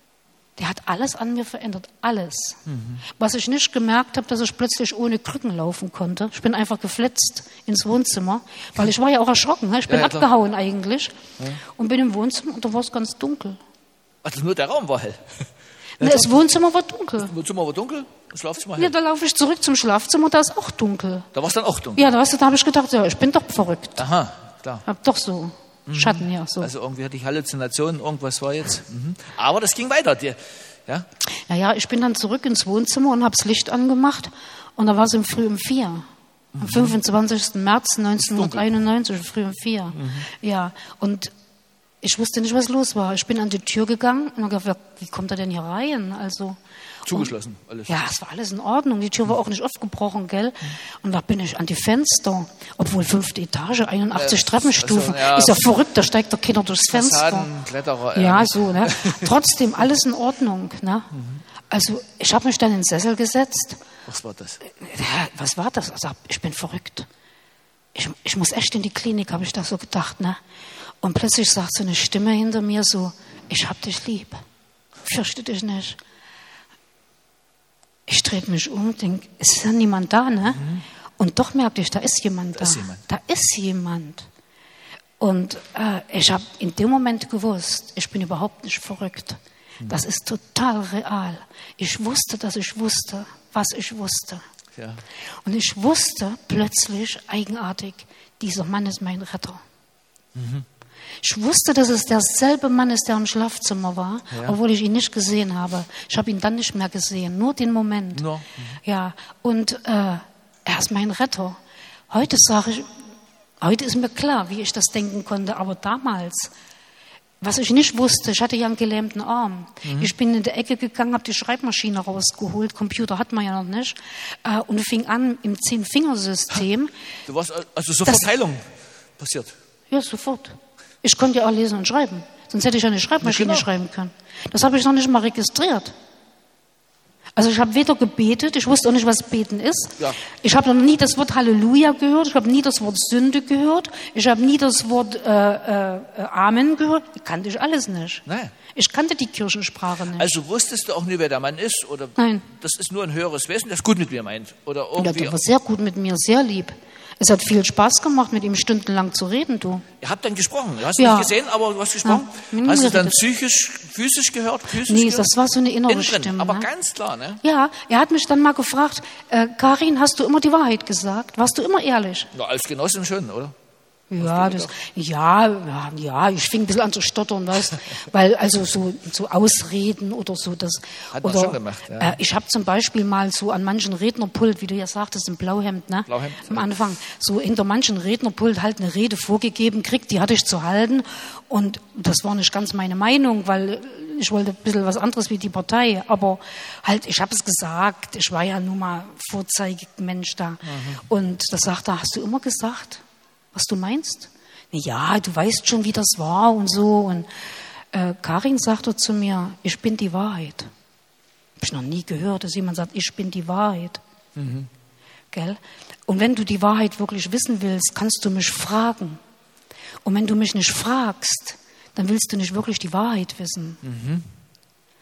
der hat alles an mir verändert, alles. Mhm. Was ich nicht gemerkt habe, dass ich plötzlich ohne Krücken laufen konnte. Ich bin einfach geflitzt ins Wohnzimmer, weil ich war ja auch erschrocken. Ne? Ich bin ja, ja, abgehauen eigentlich ja. und bin im Wohnzimmer und da war es ganz dunkel. Also nur der Raum war hell? Ne, das Wohnzimmer war dunkel. Das Wohnzimmer war dunkel, das Schlafzimmer hell? Ja, da laufe ich zurück zum Schlafzimmer, da ist auch dunkel. Da war es dann auch dunkel? Ja, da, da habe ich gedacht, ja, ich bin doch verrückt. Aha, klar. Hab doch so. Schatten, ja, so. Also irgendwie hatte ich Halluzinationen, irgendwas war jetzt. Mhm. Aber das ging weiter. Die, ja? ja, ja, ich bin dann zurück ins Wohnzimmer und habe das Licht angemacht. Und da war es im Früh um vier. Mhm. Am fünfundzwanzigsten März neunzehnhunderteinundneunzig, früh um vier. Mhm. Ja, und ich wusste nicht, was los war. Ich bin an die Tür gegangen und habe gedacht, wie kommt er denn hier rein? Also, zugeschlossen, alles. Ja, es war alles in Ordnung. Die Tür war auch nicht aufgebrochen, gell? Und da bin ich an die Fenster. Obwohl fünfte Etage, einundachtzig äh, Treppenstufen. Also, ja, ist ja verrückt, da steigt doch keiner durchs Fenster. Kletterer, äh, ja, so, ne? Trotzdem alles in Ordnung, ne? Mhm. Also, ich habe mich dann in den Sessel gesetzt. Was war das? Was war das? Also, ich bin verrückt. Ich, ich muss echt in die Klinik, habe ich da so gedacht, ne? Und plötzlich sagt so eine Stimme hinter mir so, ich hab dich lieb. Fürchte dich nicht. Ich drehe mich um, denke, es ist ja niemand da, ne? Mhm. Und doch merkte ich, da ist jemand da. Da ist jemand. Da ist jemand. Und äh, ich habe in dem Moment gewusst, ich bin überhaupt nicht verrückt. Mhm. Das ist total real. Ich wusste, dass ich wusste, was ich wusste. Ja. Und ich wusste plötzlich eigenartig, dieser Mann ist mein Retter. Mhm. Ich wusste, dass es derselbe Mann ist, der im Schlafzimmer war, ja. obwohl ich ihn nicht gesehen habe. Ich habe ihn dann nicht mehr gesehen, nur den Moment. No. Mhm. Ja, und äh, er ist mein Retter. Heute sage ich, heute ist mir klar, wie ich das denken konnte, aber damals, was ich nicht wusste, ich hatte ja einen gelähmten Arm. Mhm. Ich bin in die Ecke gegangen, habe die Schreibmaschine rausgeholt, Computer hat man ja noch nicht, äh, und fing an im Zehn-Fingersystem. Du warst also sofort Heilung passiert? Ja, sofort. Ich konnte ja auch lesen und schreiben. Sonst hätte ich ja eine Schreibmaschine genau. schreiben können. Das habe ich noch nicht mal registriert. Also ich habe weder gebetet, ich wusste auch nicht, was Beten ist. Ja. Ich habe noch nie das Wort Halleluja gehört, ich habe nie das Wort Sünde gehört, ich habe nie das Wort äh, äh, Amen gehört. Das kannte ich alles nicht. Nein. Ich kannte die Kirchensprache nicht. Also wusstest du auch nie, wer der Mann ist? Oder Nein. Das ist nur ein höheres Wesen, das gut mit mir meint? Oder irgendwie ja, der war sehr gut mit mir, sehr lieb. Es hat viel Spaß gemacht, mit ihm stundenlang zu reden, du. Ihr habt dann gesprochen. Du hast ja. nicht gesehen, aber du hast gesprochen. Ja, hast du dann psychisch, physisch gehört? Physisch nee, gehört? Das war so eine innere Innen Stimme. Drin, aber ne? ganz klar, ne? Ja, er hat mich dann mal gefragt, äh, Karin, hast du immer die Wahrheit gesagt? Warst du immer ehrlich? Ja, als Genossin schon, oder? Ja, das, ja, ja, ja, ich fing ein bisschen an zu stottern, weißt, weil also so, so Ausreden oder so das. Hat man oder, schon gemacht, ja. Äh, ich habe zum Beispiel mal so an manchen Rednerpult, wie du ja sagtest, im Blauhemd, ne? Blauhemd. Am Anfang, so hinter manchen Rednerpult halt eine Rede vorgegeben kriegt, die hatte ich zu halten und das war nicht ganz meine Meinung, weil ich wollte ein bisschen was anderes wie die Partei, aber halt, ich habe es gesagt, ich war ja nun mal Vorzeigemensch da. Mhm. Und da sagte er, hast du immer gesagt, was du meinst? Ja, du weißt schon, wie das war und so. Und äh, Karin sagte zu mir, ich bin die Wahrheit. Habe ich noch nie gehört, dass jemand sagt, ich bin die Wahrheit. Mhm. Gell? Und wenn du die Wahrheit wirklich wissen willst, kannst du mich fragen. Und wenn du mich nicht fragst, dann willst du nicht wirklich die Wahrheit wissen. Mhm.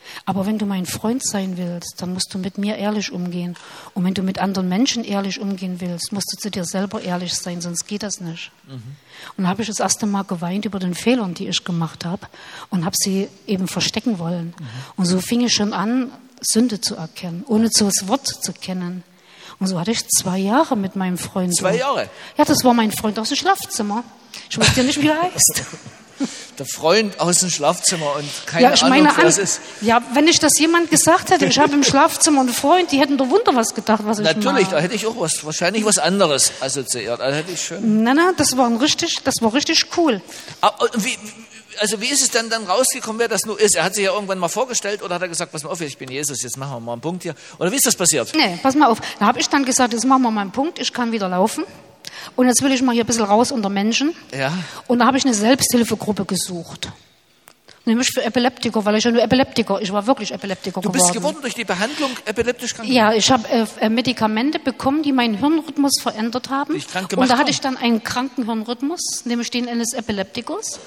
Aber wenn du mein Freund sein willst, dann musst du mit mir ehrlich umgehen. Und wenn du mit anderen Menschen ehrlich umgehen willst, musst du zu dir selber ehrlich sein, sonst geht das nicht. Mhm. Und dann habe ich das erste Mal geweint über den Fehlern, die ich gemacht habe und habe sie eben verstecken wollen. Mhm. Und so fing ich schon an, Sünde zu erkennen, ohne so das Wort zu kennen. Und so hatte ich zwei Jahre mit meinem Freund. Zwei Jahre? Ja, das war mein Freund aus dem Schlafzimmer. Ich wusste ja nicht, wie er heißt. Der Freund aus dem Schlafzimmer und keine ja, ich Ahnung, meine, wer das ist. Ja, wenn ich das jemand gesagt hätte, ich habe im Schlafzimmer einen Freund, die hätten doch Wunder was gedacht, was ich mache. Natürlich, da hätte ich auch was, wahrscheinlich was anderes assoziiert. Also hätte ich schon. Nein, nein, das war ein richtig, das war richtig cool. Aber wie, also wie ist es denn dann rausgekommen, wer das nur ist? Er hat sich ja irgendwann mal vorgestellt oder hat er gesagt, pass mal auf, ich bin Jesus, jetzt machen wir mal einen Punkt hier. Oder wie ist das passiert? Nee, pass mal auf. Da habe ich dann gesagt, jetzt machen wir mal einen Punkt, ich kann wieder laufen. Und jetzt will ich mal hier ein bisschen raus unter Menschen. Ja. Und da habe ich eine Selbsthilfegruppe gesucht. Nämlich für Epileptiker, weil ich ja nur Epileptiker, ich war wirklich Epileptiker geworden. Du bist geworden durch die Behandlung epileptisch krank? Ja, ich habe äh, Medikamente bekommen, die meinen Hirnrhythmus verändert haben. Die ich krank gemacht und da hatte haben. ich dann einen kranken Hirnrhythmus, nämlich den eines Epileptikers.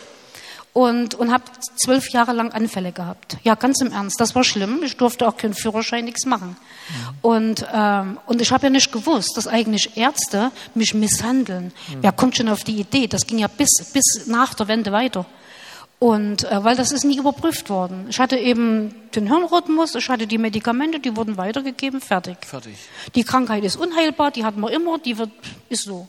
Und, und habe zwölf Jahre lang Anfälle gehabt. Ja, ganz im Ernst, das war schlimm. Ich durfte auch keinen Führerschein, nichts machen. Mhm. Und, ähm, und ich habe ja nicht gewusst, dass eigentlich Ärzte mich misshandeln. Mhm. Wer kommt schon auf die Idee? Das ging ja bis, bis nach der Wende weiter. Und äh, weil das ist nie überprüft worden. Ich hatte eben den Hirnrhythmus, ich hatte die Medikamente, die wurden weitergegeben, fertig. Fertig. Die Krankheit ist unheilbar, die hat man immer, die wird, ist so.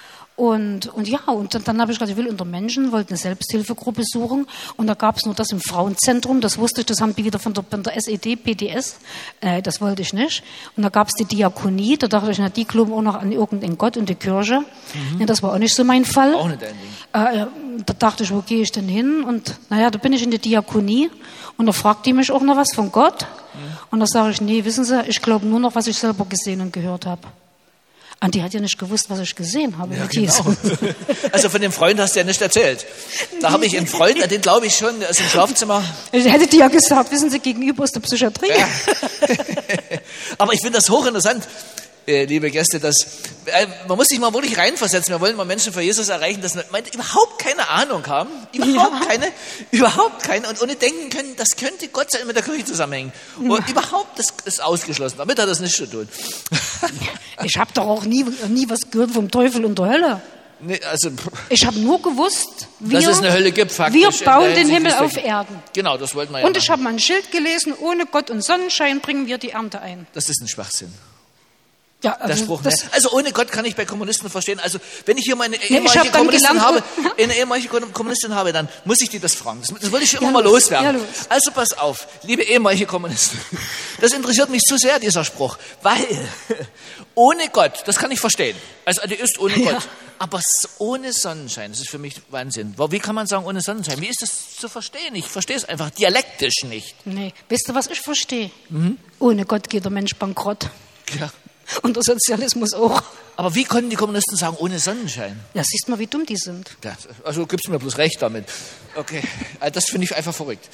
Und, und ja, und dann, dann habe ich gesagt, ich will unter Menschen, wollte eine Selbsthilfegruppe suchen. Und da gab es nur das im Frauenzentrum, das wusste ich, das haben die wieder von der, von der S E D, P D S, äh, das wollte ich nicht. Und da gab es die Diakonie, da dachte ich, na, die glauben auch noch an irgendeinen Gott und die Kirche. Mhm. Ja, das war auch nicht so mein Fall. Auch nicht dein Ding. Äh, da dachte ich, wo gehe ich denn hin? Und naja, da bin ich in die Diakonie und da fragt die mich auch noch was von Gott. Mhm. Und da sage ich, nee, wissen Sie, ich glaube nur noch, was ich selber gesehen und gehört habe. Und die hat ja nicht gewusst, was ich gesehen habe. Ja, genau. Also von dem Freund hast du ja nicht erzählt. Da habe ich einen Freund, den glaube ich schon, der ist im Schlafzimmer. Ich hätte dir ja gesagt, wissen Sie, gegenüber ist der Psychiatrie. Ja. Aber ich finde das hochinteressant, äh, liebe Gäste, dass äh, man muss sich mal wirklich reinversetzen. Wir wollen mal Menschen für Jesus erreichen, dass man überhaupt keine Ahnung haben, überhaupt ja. keine, überhaupt keine und ohne denken können, das könnte Gott sei Dank mit der Kirche zusammenhängen. Und ja. überhaupt, das ist ausgeschlossen. Damit hat das nichts zu tun. Ich habe doch auch nie, nie was gehört vom Teufel und der Hölle. Nee, also, ich habe nur gewusst, wir, dass es eine Hölle gibt, faktisch. Wir bauen den Himmel auf Erden. Genau, das wollten wir ja Und ich habe mal ein Schild gelesen, ohne Gott und Sonnenschein bringen wir die Ernte ein. Das ist ein Schwachsinn. Ja, also, der Spruch, das, ne? Also ohne Gott kann ich bei Kommunisten verstehen. Also wenn ich hier meine ehemalige ja, Kommunistin habe, eine ehemalige Kommunistin habe, dann muss ich dir das fragen. Das, das wollte ich schon ja, immer mal loswerden. Ja, los. Also pass auf, liebe ehemalige Kommunisten. Das interessiert mich zu sehr, dieser Spruch. Weil ohne Gott, das kann ich verstehen. Als Atheist ohne ja. Gott. Aber ohne Sonnenschein, das ist für mich Wahnsinn. Wie kann man sagen ohne Sonnenschein? Wie ist das zu verstehen? Ich verstehe es einfach dialektisch nicht. Nee, weißt du, was ich verstehe? Mhm. Ohne Gott geht der Mensch bankrott. Ja. Und der Sozialismus auch. Aber wie konnten die Kommunisten sagen, ohne Sonnenschein? Ja, siehst mal, wie dumm die sind. Ja, also gibst du mir bloß recht damit. Okay, das finde ich einfach verrückt.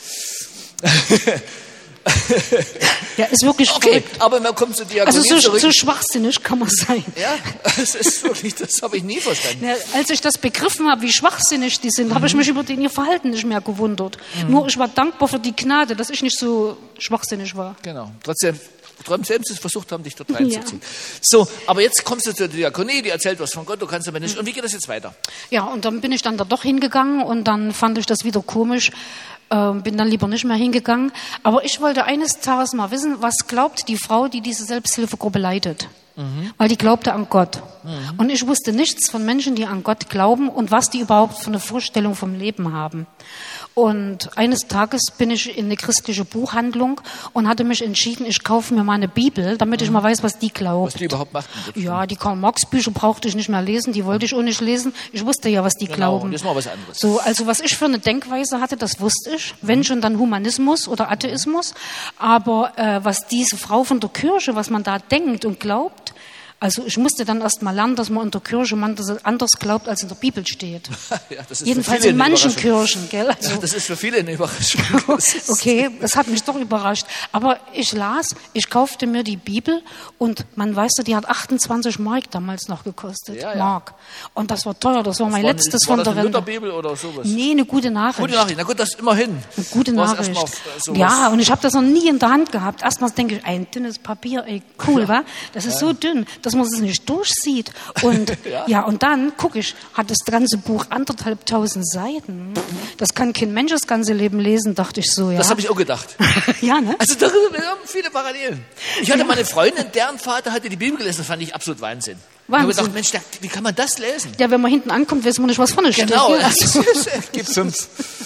Ja, ist wirklich okay, verrückt. Aber man kommt zu Diakonie Also so, zurück. so schwachsinnig kann man sein. Ja, das ist wirklich, das habe ich nie verstanden. Ja, als ich das begriffen habe, wie schwachsinnig die sind, mhm. habe ich mich über den ihr Verhalten nicht mehr gewundert. Mhm. Nur ich war dankbar für die Gnade, dass ich nicht so schwachsinnig war. Genau, trotzdem... Trotzdem sie es versucht haben, dich dort reinzuziehen. Ja. So, aber jetzt kommst du zur Diakonie, die erzählt was von Gott, du kannst aber nicht. Und wie geht das jetzt weiter? Ja, und dann bin ich dann da doch hingegangen und dann fand ich das wieder komisch, äh, bin dann lieber nicht mehr hingegangen. Aber ich wollte eines Tages mal wissen, was glaubt die Frau, die diese Selbsthilfegruppe leitet? Mhm. Weil die glaubte an Gott. Mhm. Und ich wusste nichts von Menschen, die an Gott glauben und was die überhaupt für eine Vorstellung vom Leben haben. Und eines Tages bin ich in eine christliche Buchhandlung und hatte mich entschieden, ich kaufe mir mal eine Bibel, damit ich mal weiß, was die glaubt. Was die überhaupt macht. Ja, die Karl-Marx-Bücher brauchte ich nicht mehr lesen, die wollte ich auch nicht lesen. Ich wusste ja, was die genau, glauben. Das ist mal was anderes. So, also was ich für eine Denkweise hatte, das wusste ich. Wenn mhm. schon, dann Humanismus oder Atheismus. Aber äh, was diese Frau von der Kirche, was man da denkt und glaubt, Also ich musste dann erst mal lernen, dass man in der Kirche man das anders glaubt, als in der Bibel steht. Ja, das ist Jedenfalls in manchen Kirchen. Gell? Also, ja, das ist für viele eine Überraschung. Okay, das hat mich doch überrascht. Aber ich las, ich kaufte mir die Bibel und man weiß ja, die hat achtundzwanzig Mark damals noch gekostet. Ja, ja. Mark. Und das war teuer, das war mein war letztes war von der Rente. Rente. Lutherbibel oder sowas? Nee, eine gute Nachricht. Gute Nachricht, na gut, das immerhin. Eine gute Nachricht. Auf, äh, ja, und ich habe das noch nie in der Hand gehabt. Erstmal denke ich, ein dünnes Papier, ey, cool, ja. wa? Das ist ja. so dünn, dass man es nicht durchsieht. Und ja. ja, und dann gucke ich, hat das ganze Buch anderthalb tausend Seiten. Das kann kein Mensch das ganze Leben lesen, dachte ich so. Ja. Das habe ich auch gedacht. ja, ne? Also da haben viele Parallelen. Ich hatte ja. meine Freundin, deren Vater hatte die Bibel gelesen, das fand ich absolut Wahnsinn. Wahnsinn. Ich habe gedacht, Mensch, der, wie kann man das lesen? Ja, wenn man hinten ankommt, weiß man nicht, was vorne steht. Genau, Also. gibt fünf.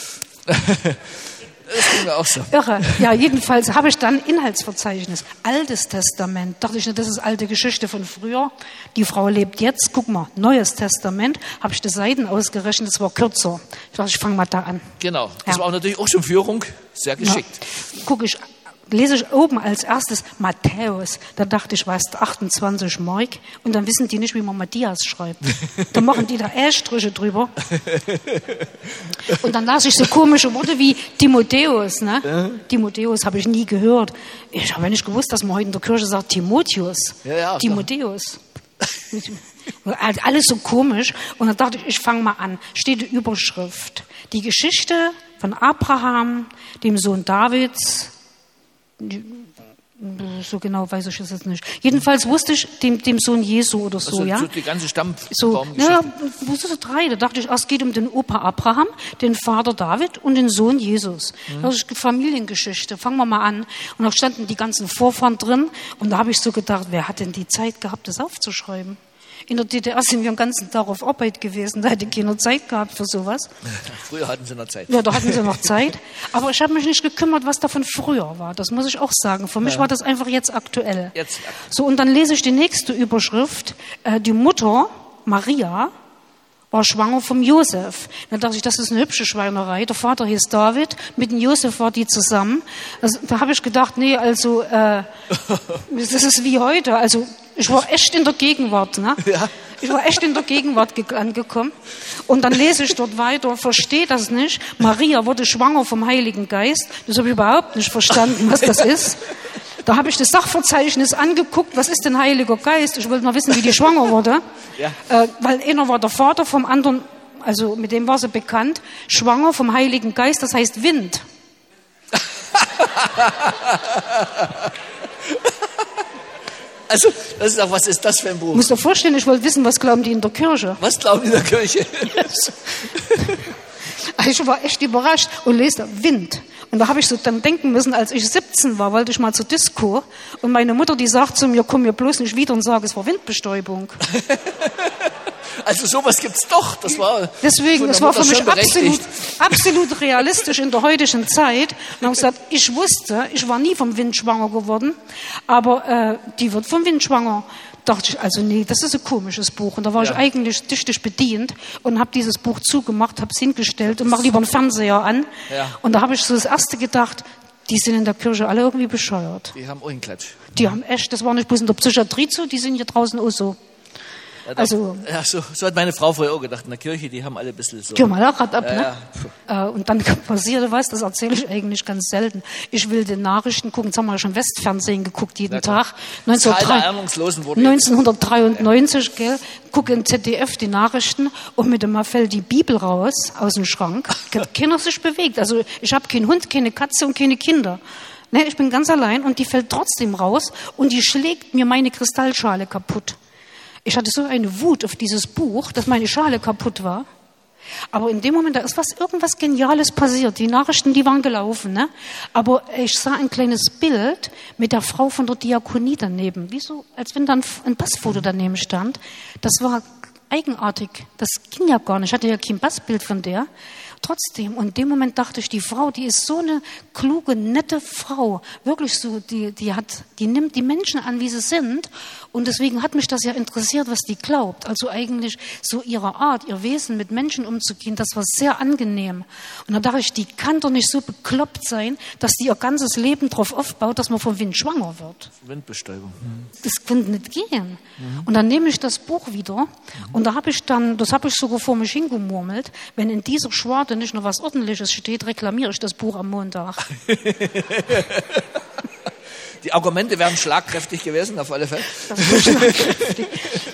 Das ging mir auch so. Irre. Ja, jedenfalls habe ich dann Inhaltsverzeichnis. Altes Testament. Dachte ich, das ist alte Geschichte von früher. Die Frau lebt jetzt. Guck mal, Neues Testament. Habe ich die Seiten ausgerechnet, das war kürzer. Ich dachte, ich fange mal da an. Genau. Das ja. war auch natürlich auch schon Führung. Sehr geschickt. Ja. Guck ich, lese ich oben als erstes Matthäus. Da dachte ich, weißt du, achtundzwanzig Mark. Und dann wissen die nicht, wie man Matthias schreibt. Da machen die da Ästriche drüber. Und dann las ich so komische Worte wie Timotheus. Ne? Ja. Timotheus habe ich nie gehört. Ich habe nicht gewusst, dass man heute in der Kirche sagt Timotheus. Ja, ja, Timotheus. Alles so komisch. Und dann dachte ich, ich fange mal an. Steht die Überschrift. Die Geschichte von Abraham, dem Sohn Davids. So genau weiß ich es jetzt nicht. Jedenfalls wusste ich, dem, dem Sohn Jesu oder so, also, ja. So die ganze Stamm. So, ja, wusste so drei. Da dachte ich, es geht um den Opa Abraham, den Vater David und den Sohn Jesus. Mhm. Das ist Familiengeschichte. Fangen wir mal an. Und da standen die ganzen Vorfahren drin. Und da habe ich so gedacht, wer hat denn die Zeit gehabt, das aufzuschreiben? In der D D R sind wir den ganzen Tag auf Arbeit gewesen, da hätte keiner Zeit gehabt für sowas. Früher hatten sie noch Zeit. Ja, da hatten sie noch Zeit. Aber ich habe mich nicht gekümmert, was davon früher war. Das muss ich auch sagen. Für mich ja. war das einfach jetzt aktuell. Jetzt. So, und dann lese ich die nächste Überschrift. Äh, die Mutter, Maria, war schwanger vom Josef. Dann dachte ich, das ist eine hübsche Schweinerei. Der Vater hieß David, mit dem Josef war die zusammen. Also, da habe ich gedacht, nee, also äh, das ist wie heute. Also ich war echt in der Gegenwart. Ne? Ja. Ich war echt in der Gegenwart angekommen. Und dann lese ich dort weiter, verstehe das nicht. Maria wurde schwanger vom Heiligen Geist. Das habe ich überhaupt nicht verstanden, was das ist. Da habe ich das Sachverzeichnis angeguckt. Was ist denn Heiliger Geist? Ich wollte mal wissen, wie die schwanger wurde. Ja. Äh, weil einer war der Vater, vom anderen, also mit dem war sie bekannt, schwanger vom Heiligen Geist, das heißt Wind. Also, das ist auch, was ist das für ein Buch? Du musst dir vorstellen, ich wollte wissen, was glauben die in der Kirche? Was glauben die in der Kirche? Ich war echt überrascht und lese da Wind. Und da habe ich so dann denken müssen, als ich siebzehn war, wollte ich mal zur Disco. Und meine Mutter, die sagt zu mir, komm mir bloß nicht wieder und sag, es war Windbestäubung. Also sowas gibt's doch. Das war Deswegen, es war für mich absolut, absolut realistisch in der heutigen Zeit. Und habe gesagt, ich wusste, ich war nie vom Wind schwanger geworden, aber äh, die wird vom Wind schwanger. Dachte ich, also nee, das ist ein komisches Buch. Und da war ja. ich eigentlich tüchtig bedient und habe dieses Buch zugemacht, habe es hingestellt und mache lieber einen Fernseher an. Ja. Und da habe ich so das Erste gedacht, die sind in der Kirche alle irgendwie bescheuert. Die haben auch einen Klatsch. Die haben echt, das war nicht bloß in der Psychiatrie so, die sind hier draußen auch so. Ja, also, ja, so, so hat meine Frau vorher auch gedacht. In der Kirche, die haben alle ein bisschen so. Die haben alle gerade ab, ja, ne? Ja. Und dann passierte was, das erzähle ich eigentlich ganz selten. Ich will die Nachrichten gucken. Jetzt haben wir schon Westfernsehen geguckt jeden Tag. neunzehnhundertdreiundneunzig, ja. Gell? Gucke in Z D F die Nachrichten und mit dem Mal fällt die Bibel raus aus dem Schrank. Keiner sich bewegt. Also ich habe keinen Hund, keine Katze und keine Kinder. Ne, ich bin ganz allein und die fällt trotzdem raus und die schlägt mir meine Kristallschale kaputt. Ich hatte so eine Wut auf dieses Buch, dass meine Schale kaputt war. Aber in dem Moment, da ist was, irgendwas Geniales passiert. Die Nachrichten, die waren gelaufen, ne? Aber ich sah ein kleines Bild mit der Frau von der Diakonie daneben. Wie so, als wenn dann ein Passfoto daneben stand. Das war eigenartig. Das ging ja gar nicht. Ich hatte ja kein Passbild von der. trotzdem, und in dem Moment dachte ich, die Frau, die ist so eine kluge, nette Frau, wirklich so, die, die hat, die nimmt die Menschen an, wie sie sind, und deswegen hat mich das ja interessiert, was die glaubt. Also eigentlich so ihre Art, ihr Wesen mit Menschen umzugehen, das war sehr angenehm. Und dann dachte ich, die kann doch nicht so bekloppt sein, dass die ihr ganzes Leben darauf aufbaut, dass man vom Wind schwanger wird. Windbestäubung. Mhm. Das könnte nicht gehen. Mhm. Und dann nehme ich das Buch wieder, mhm. und da habe ich dann, das habe ich sogar vor mich hingemurmelt, wenn in dieser Schwarte nicht noch was Ordentliches steht, reklamiere ich das Buch am Montag. Die Argumente wären schlagkräftig gewesen, auf alle Fälle. Das war schlagkräftig.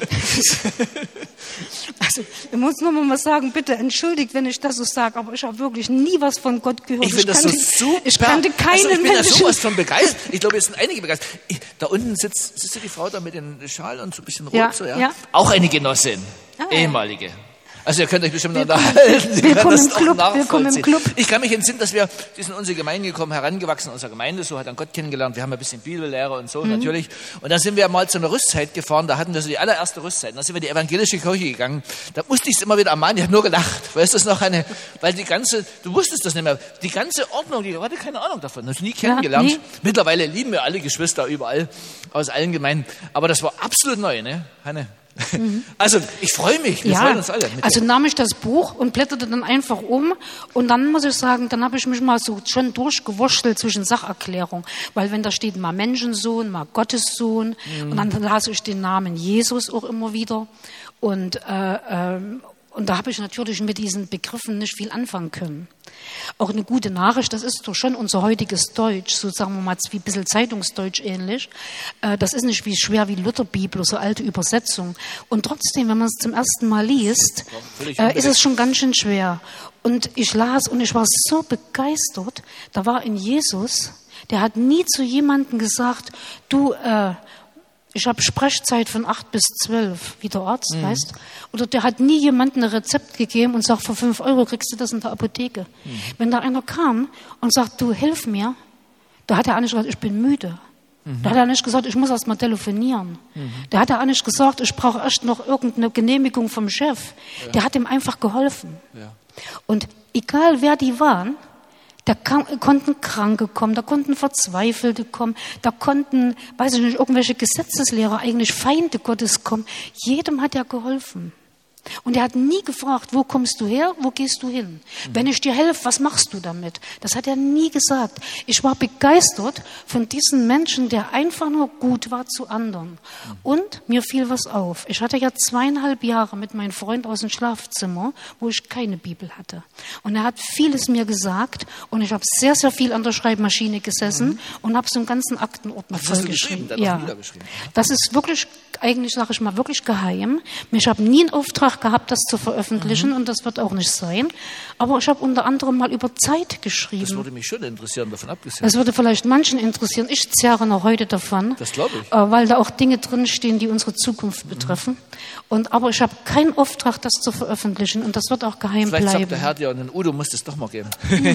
Also, ich muss nur mal sagen, bitte entschuldigt, wenn ich das so sage, aber ich habe wirklich nie was von Gott gehört. Ich finde das so super. Ich kannte keine also ich bin Menschen. da sowas von begeistert. Ich glaube, es sind einige begeistert. Ich, da unten sitzt, sitzt die Frau da mit dem Schal und so ein bisschen rot. Ja, so, ja? ja. Auch eine Genossin, ah, ehemalige. Ja. Also ihr könnt euch bestimmt willkommen, unterhalten. Sie willkommen, das im Club, willkommen im Club. Ich kann mich entsinnen, dass wir, wir sind in unsere Gemeinde gekommen, herangewachsen in unserer Gemeinde, so hat dann Gott kennengelernt. Wir haben ein bisschen Bibellehre und so, mhm. natürlich. Und dann sind wir mal zu einer Rüstzeit gefahren, da hatten wir so die allererste Rüstzeit. Dann sind wir in die evangelische Kirche gegangen. Da musste ich es immer wieder ermahnen, ich habe nur gelacht. Weißt du, das noch eine, weil die ganze, du wusstest das nicht mehr, die ganze Ordnung, die hatte keine Ahnung davon, das nie kennengelernt. Ja, nie. Mittlerweile lieben wir alle Geschwister überall, aus allen Gemeinden. Aber das war absolut neu, ne, Hanne? Mhm. Also ich freue mich, wir ja, freuen uns alle. Also nahm ich das Buch und blätterte dann einfach um und dann muss ich sagen, dann habe ich mich mal so schon durchgewurschtelt zwischen Sacherklärung, weil wenn da steht mal Menschensohn, mal Gottessohn, mhm. und dann las ich den Namen Jesus auch immer wieder und äh, äh, und da habe ich natürlich mit diesen Begriffen nicht viel anfangen können. Auch eine gute Nachricht, das ist doch schon unser heutiges Deutsch, so sagen wir mal wie ein bisschen Zeitungsdeutsch ähnlich. Das ist nicht wie schwer wie Lutherbibel, so alte Übersetzung. Und trotzdem, wenn man es zum ersten Mal liest, ja, ist es schon ganz schön schwer. Und ich las und ich war so begeistert, da war in Jesus, der hat nie zu jemandem gesagt, du, äh, ich habe Sprechzeit von acht bis zwölf, wie der Arzt, mhm. weißt. Oder der hat nie jemandem ein Rezept gegeben und sagt, für fünf Euro kriegst du das in der Apotheke. Mhm. Wenn da einer kam und sagt, du, hilf mir, da hat er auch nicht gesagt, ich bin müde. Mhm. Da hat er nicht gesagt, ich muss erst mal telefonieren. Mhm. Da hat er auch nicht gesagt, ich brauche erst noch irgendeine Genehmigung vom Chef. Ja. Der hat ihm einfach geholfen. Ja. Und egal wer die waren, da kam, konnten Kranke kommen, da konnten Verzweifelte kommen, da konnten, weiß ich nicht, irgendwelche Gesetzeslehrer, eigentlich Feinde Gottes kommen. Jedem hat er geholfen. Und er hat nie gefragt, wo kommst du her, wo gehst du hin? Mhm. Wenn ich dir helfe, was machst du damit? Das hat er nie gesagt. Ich war begeistert von diesem Menschen, der einfach nur gut war zu anderen. Mhm. Und mir fiel was auf. Ich hatte ja zweieinhalb Jahre mit meinem Freund aus dem Schlafzimmer, wo ich keine Bibel hatte. Und er hat vieles mir gesagt und ich habe sehr, sehr viel an der Schreibmaschine gesessen mhm. und habe so einen ganzen Aktenordner vollgeschrieben. Ja. Das ist wirklich, eigentlich sage ich mal, wirklich geheim. Ich habe nie einen Auftrag gehabt, das zu veröffentlichen, mhm. und das wird auch nicht sein. Aber ich habe unter anderem mal über Zeit geschrieben. Das würde mich schon interessieren, davon abgesehen. Das würde vielleicht manchen interessieren. Ich zehre noch heute davon. Das glaube ich. Äh, weil da auch Dinge drinstehen, die unsere Zukunft betreffen. Mhm. Und, aber ich habe keinen Auftrag, das zu veröffentlichen, und das wird auch geheim vielleicht bleiben. Vielleicht sagt der Herr dir, und Udo muss es doch mal geben. Ja.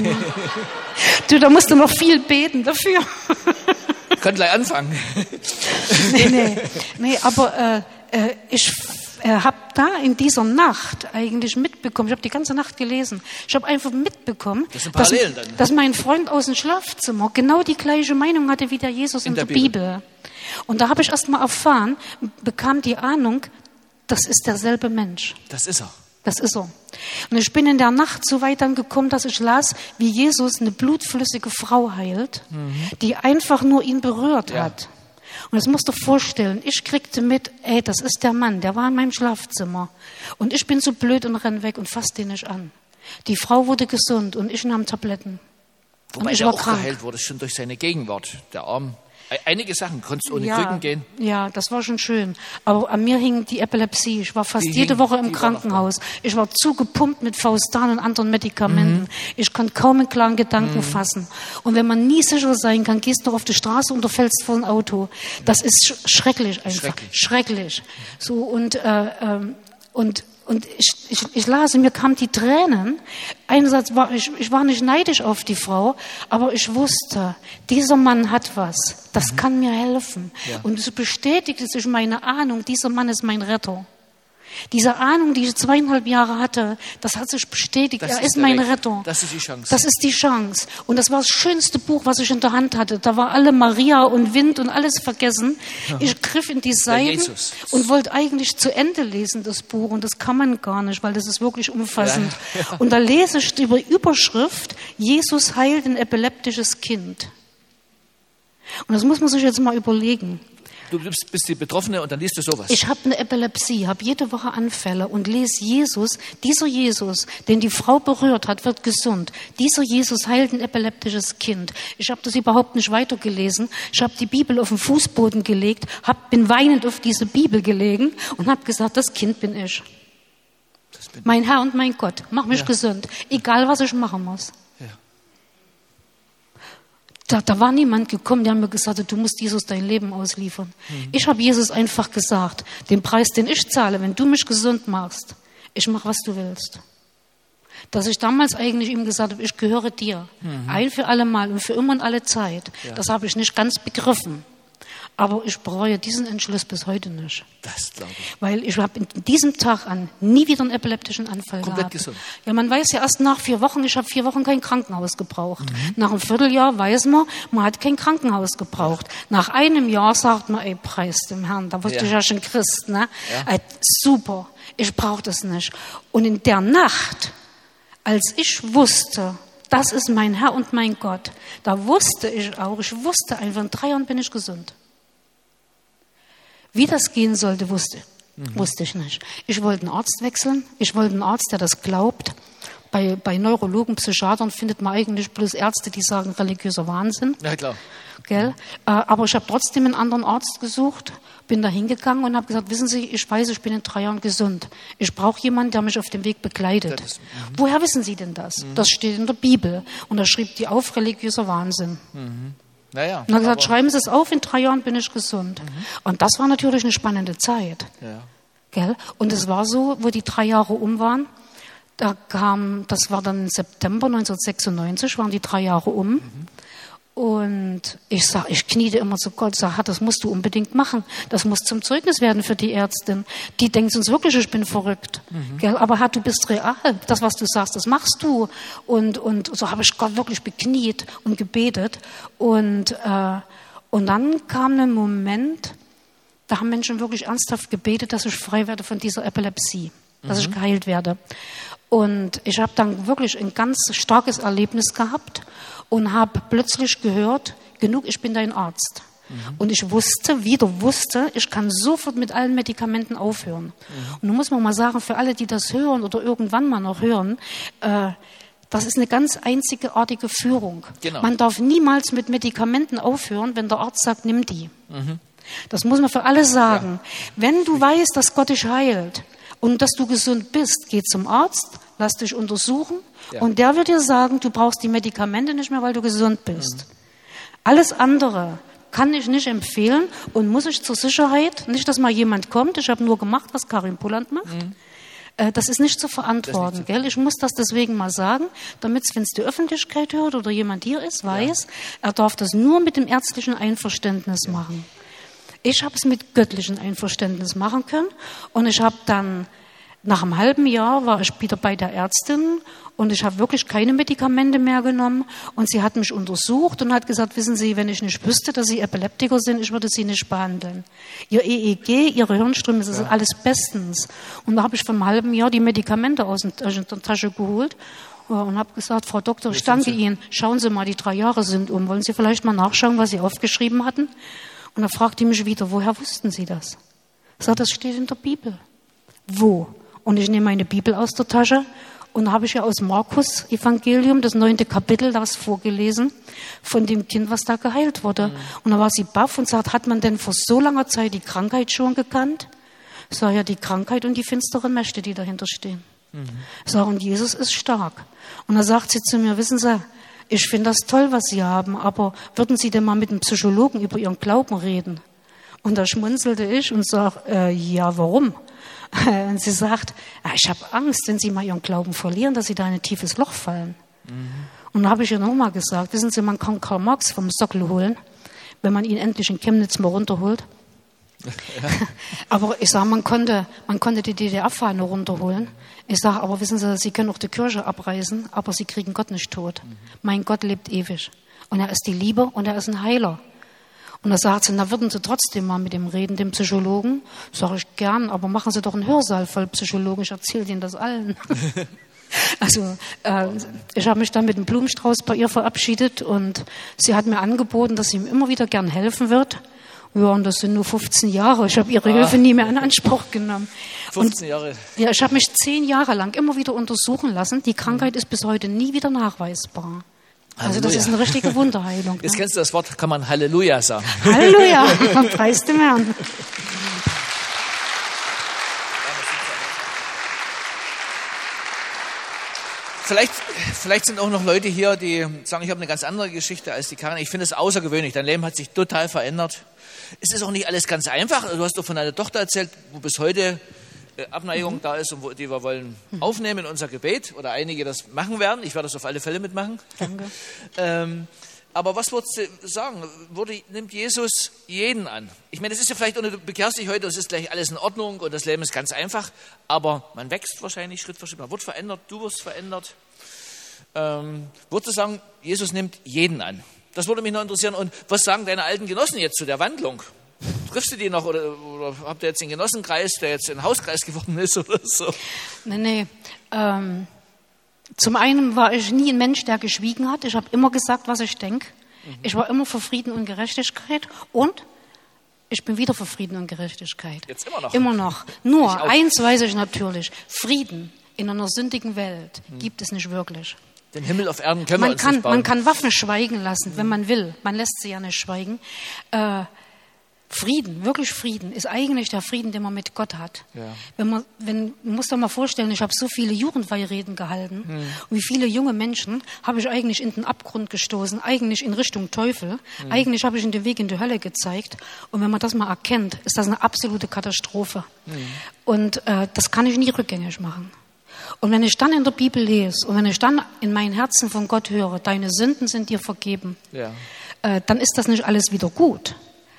Du, da musst du noch viel beten dafür. Ich kann gleich anfangen. nee, nee, nee, aber äh, ich äh, habe da in dieser Nacht eigentlich mitbekommen, ich habe die ganze Nacht gelesen, ich habe einfach mitbekommen, das sind dass, Parallelen dann, ne? dass mein Freund aus dem Schlafzimmer genau die gleiche Meinung hatte wie der Jesus in, in der, der Bibel. Bibel. Und da habe ich erst mal erfahren, bekam die Ahnung, das ist derselbe Mensch. Das ist er. Das ist er. Und ich bin in der Nacht so weit dann gekommen, dass ich las, wie Jesus eine blutflüssige Frau heilt, mhm. die einfach nur ihn berührt ja. hat. Und das musst du dir vorstellen, ich kriegte mit, ey, das ist der Mann, der war in meinem Schlafzimmer. Und ich bin so blöd und renn weg und fass den nicht an. Die Frau wurde gesund und ich nahm Tabletten. Wobei und ich der war auch krank. geheilt wurde, schon durch seine Gegenwart, der Arm. Einige Sachen, konntest ohne ja, Krücken gehen. Ja, das war schon schön. Aber an mir hing die Epilepsie. Ich war fast die jede hing, Woche im Krankenhaus. Ich war zugepumpt mit Faustan und anderen Medikamenten. Mhm. Ich konnte kaum einen klaren Gedanken mhm. fassen. Und wenn man nie sicher sein kann, gehst du auf die Straße und du fällst vor ein Auto. Das ist sch- schrecklich einfach. Schrecklich. schrecklich. So, und, äh, ähm, und, Und ich, ich, ich las, mir kamen die Tränen. Einerseits war ich, ich war nicht neidisch auf die Frau, aber ich wusste, dieser Mann hat was. Das mhm. kann mir helfen. Ja. Und es bestätigte sich meine Ahnung, dieser Mann ist mein Retter. Diese Ahnung, die ich zweieinhalb Jahre hatte, das hat sich bestätigt. Das er ist, ist mein Weg. Retter. Das ist die Chance. Das ist die Chance. Und das war das schönste Buch, was ich in der Hand hatte. Da war alle Maria und Wind und alles vergessen. Ja. Ich griff in die Seiten und wollte eigentlich zu Ende lesen, das Buch. Und das kann man gar nicht, weil das ist wirklich umfassend. Ja. Ja. Und da lese ich über Überschrift, Jesus heilt ein epileptisches Kind. Und das muss man sich jetzt mal überlegen. Du bist, bist die Betroffene und dann liest du sowas. Ich habe eine Epilepsie, habe jede Woche Anfälle und lese Jesus, dieser Jesus, den die Frau berührt hat, wird gesund. Dieser Jesus heilt ein epileptisches Kind. Ich habe das überhaupt nicht weitergelesen. Ich habe die Bibel auf den Fußboden gelegt, hab, bin weinend auf diese Bibel gelegen und habe gesagt, das Kind bin ich. Das bin mein Herr und mein Gott, mach mich ja. gesund, egal was ich machen muss. Da, da war niemand gekommen, der mir gesagt hat, du musst Jesus dein Leben ausliefern. Mhm. Ich habe Jesus einfach gesagt, den Preis, den ich zahle, wenn du mich gesund machst, ich mache, was du willst. Dass ich damals eigentlich ihm gesagt habe, ich gehöre dir. Mhm. Ein für alle Mal und für immer und alle Zeit. Ja. Das habe ich nicht ganz begriffen. Aber ich bereue diesen Entschluss bis heute nicht. Das glaube ich. Weil ich habe in diesem Tag an nie wieder einen epileptischen Anfall Komplett gehabt. Gesund. Ja, man weiß ja erst nach vier Wochen, ich habe vier Wochen kein Krankenhaus gebraucht. Mhm. Nach einem Vierteljahr weiß man, man hat kein Krankenhaus gebraucht. Nach einem Jahr sagt man, ey, preis dem Herrn, da wusste ja. ich ja schon Christ, ne? Ja. Äh, super, ich brauche das nicht. Und in der Nacht, als ich wusste, das ist mein Herr und mein Gott, da wusste ich auch, ich wusste einfach, in drei Jahren bin ich gesund. Wie das gehen sollte, wusste, mhm. wusste ich nicht. Ich wollte einen Arzt wechseln. Ich wollte einen Arzt, der das glaubt. Bei, bei Neurologen, Psychiatern findet man eigentlich bloß Ärzte, die sagen, religiöser Wahnsinn. Ja, klar. Gell? Äh, aber ich habe trotzdem einen anderen Arzt gesucht, bin da hingegangen und habe gesagt, wissen Sie, ich weiß, ich bin in drei Jahren gesund. Ich brauche jemanden, der mich auf dem Weg begleitet. Ist, Woher wissen Sie denn das? Mhm. Das steht in der Bibel. Und da schrieb die auf, religiöser Wahnsinn. Mhm. Naja, und er hat gesagt, schreiben Sie es auf, in drei Jahren bin ich gesund. Mhm. Und das war natürlich eine spannende Zeit. Ja. Gell? Und es war so, wo die drei Jahre um waren, da kam, das war dann September neunzehnhundertsechsundneunzig, waren die drei Jahre um. Mhm. Und ich sag, ich kniete immer zu Gott, sag, das musst du unbedingt machen. Das muss zum Zeugnis werden für die Ärztin. Die denkt sonst wirklich, ich bin verrückt. Mhm. Gell? Aber Herr, du bist real. Das, was du sagst, das machst du. Und, und so habe ich Gott wirklich bekniet und gebetet. Und, äh, und dann kam ein Moment, da haben Menschen wirklich ernsthaft gebetet, dass ich frei werde von dieser Epilepsie, mhm. dass ich geheilt werde. Und ich habe dann wirklich ein ganz starkes Erlebnis gehabt und habe plötzlich gehört, genug, ich bin dein Arzt. Mhm. Und ich wusste, wieder wusste, ich kann sofort mit allen Medikamenten aufhören. Mhm. Und nun muss man mal sagen, für alle, die das hören oder irgendwann mal noch hören, äh, das ist eine ganz einzigartige Führung. Genau. Man darf niemals mit Medikamenten aufhören, wenn der Arzt sagt, nimm die. Mhm. Das muss man für alle sagen. Ja. Wenn du weißt, dass Gott dich heilt und dass du gesund bist, geh zum Arzt, lass dich untersuchen. Ja. Und der wird dir sagen, du brauchst die Medikamente nicht mehr, weil du gesund bist. Mhm. Alles andere kann ich nicht empfehlen und muss ich zur Sicherheit, nicht, dass mal jemand kommt, ich habe nur gemacht, was Karin Pulland macht. Mhm. Äh, das ist nicht zu verantworten. Nicht zu gell? Ich muss das deswegen mal sagen, damit es, wenn es die Öffentlichkeit hört oder jemand hier ist, weiß, ja. er darf das nur mit dem ärztlichen Einverständnis ja. machen. Ich habe es mit göttlichem Einverständnis machen können und ich habe dann nach einem halben Jahr war ich wieder bei der Ärztin und ich habe wirklich keine Medikamente mehr genommen und sie hat mich untersucht und hat gesagt, wissen Sie, wenn ich nicht wüsste, dass Sie Epileptiker sind, ich würde Sie nicht behandeln. Ihr E E G, Ihre Hirnströme, das ist ja. alles bestens. Und da habe ich vor einem halben Jahr die Medikamente aus der Tasche geholt und habe gesagt, Frau Doktor, ich danke Ihnen, schauen Sie mal, die drei Jahre sind um. Wollen Sie vielleicht mal nachschauen, was Sie aufgeschrieben hatten? Und da fragte die mich wieder, woher wussten Sie das? Ich sage, das steht in der Bibel. Wo? Und ich nehme meine Bibel aus der Tasche und da habe ich ja aus Markus Evangelium, das neunte Kapitel, das vorgelesen von dem Kind, was da geheilt wurde. Mhm. Und da war sie baff und sagt, hat man denn vor so langer Zeit die Krankheit schon gekannt? Ich sage, ja, die Krankheit und die finsteren Mächte, die dahinter stehen. Mhm. Ich sage, und Jesus ist stark. Und da sagt sie zu mir, wissen Sie, ich finde das toll, was Sie haben, aber würden Sie denn mal mit einem Psychologen über Ihren Glauben reden? Und da schmunzelte ich und sage, äh, ja, warum? Und sie sagt, ich habe Angst, wenn Sie mal Ihren Glauben verlieren, dass Sie da in ein tiefes Loch fallen. Mhm. Und da habe ich ihr nochmal gesagt, wissen Sie, man kann Karl Marx vom Sockel holen, wenn man ihn endlich in Chemnitz mal runterholt. Ja. Aber ich sage, man konnte, man konnte die D D R-Fahne runterholen. Ich sage, aber wissen Sie, Sie können auch die Kirche abreißen, aber Sie kriegen Gott nicht tot. Mhm. Mein Gott lebt ewig. Und er ist die Liebe und er ist ein Heiler. Und da sagt sie, na würden Sie trotzdem mal mit dem reden, dem Psychologen? Sag ich gern, aber machen Sie doch einen Hörsaal voll Psychologen, ich erzähle Ihnen das allen. Also äh, ich habe mich dann mit einem Blumenstrauß bei ihr verabschiedet und sie hat mir angeboten, dass sie ihm immer wieder gern helfen wird. Ja, und das sind nur fünfzehn Jahre. Ich habe ihre ah. Hilfe nie mehr in Anspruch genommen. fünfzehn Jahre? Und, ja, ich habe mich zehn Jahre lang immer wieder untersuchen lassen. Die Krankheit ist bis heute nie wieder nachweisbar. Also das ist eine richtige Wunderheilung. Jetzt ne? kennst du das Wort, kann man Halleluja sagen. Halleluja, preis dem Herrn. Vielleicht, vielleicht sind auch noch Leute hier, die sagen, ich habe eine ganz andere Geschichte als die Karin. Ich finde es außergewöhnlich. Dein Leben hat sich total verändert. Es ist auch nicht alles ganz einfach. Du hast doch von deiner Tochter erzählt, wo bis heute Abneigung mhm. da ist und wo, die wir wollen mhm. aufnehmen in unser Gebet oder einige das machen werden. Ich werde das auf alle Fälle mitmachen. Danke. ähm, aber was würdest du sagen? Wurde, nimmt Jesus jeden an? Ich meine, das ist ja vielleicht, du bekehrst dich heute, das ist gleich alles in Ordnung und das Leben ist ganz einfach, aber man wächst wahrscheinlich Schritt für Schritt, man wird verändert, du wirst verändert. Ähm, würdest du sagen, Jesus nimmt jeden an? Das würde mich noch interessieren. Und was sagen deine alten Genossen jetzt zu der Wandlung? Triffst du die noch oder, oder habt ihr jetzt einen Genossenkreis, der jetzt ein Hauskreis geworden ist oder so? Nee, nee. Ähm, zum einen war ich nie ein Mensch, der geschwiegen hat. Ich habe immer gesagt, was ich denke. Mhm. Ich war immer für Frieden und Gerechtigkeit und ich bin wieder für Frieden und Gerechtigkeit. Jetzt immer noch? Immer noch. Nur, eins weiß ich natürlich, Frieden in einer sündigen Welt mhm. gibt es nicht wirklich. Den Himmel auf Erden können man wir uns kann, nicht bauen. Man kann Waffen schweigen lassen, mhm. wenn man will. Man lässt sie ja nicht schweigen. Äh, Frieden, wirklich Frieden, ist eigentlich der Frieden, den man mit Gott hat. Ja. Wenn man, wenn, man muss doch mal vorstellen, ich habe so viele Jugendweihreden gehalten mhm. und wie viele junge Menschen habe ich eigentlich in den Abgrund gestoßen, eigentlich in Richtung Teufel. Mhm. Eigentlich habe ich ihnen den Weg in die Hölle gezeigt. Und wenn man das mal erkennt, ist das eine absolute Katastrophe. Mhm. Und äh, das kann ich nie rückgängig machen. Und wenn ich dann in der Bibel lese und wenn ich dann in mein Herzen von Gott höre, deine Sünden sind dir vergeben, ja. äh, dann ist das nicht alles wieder gut.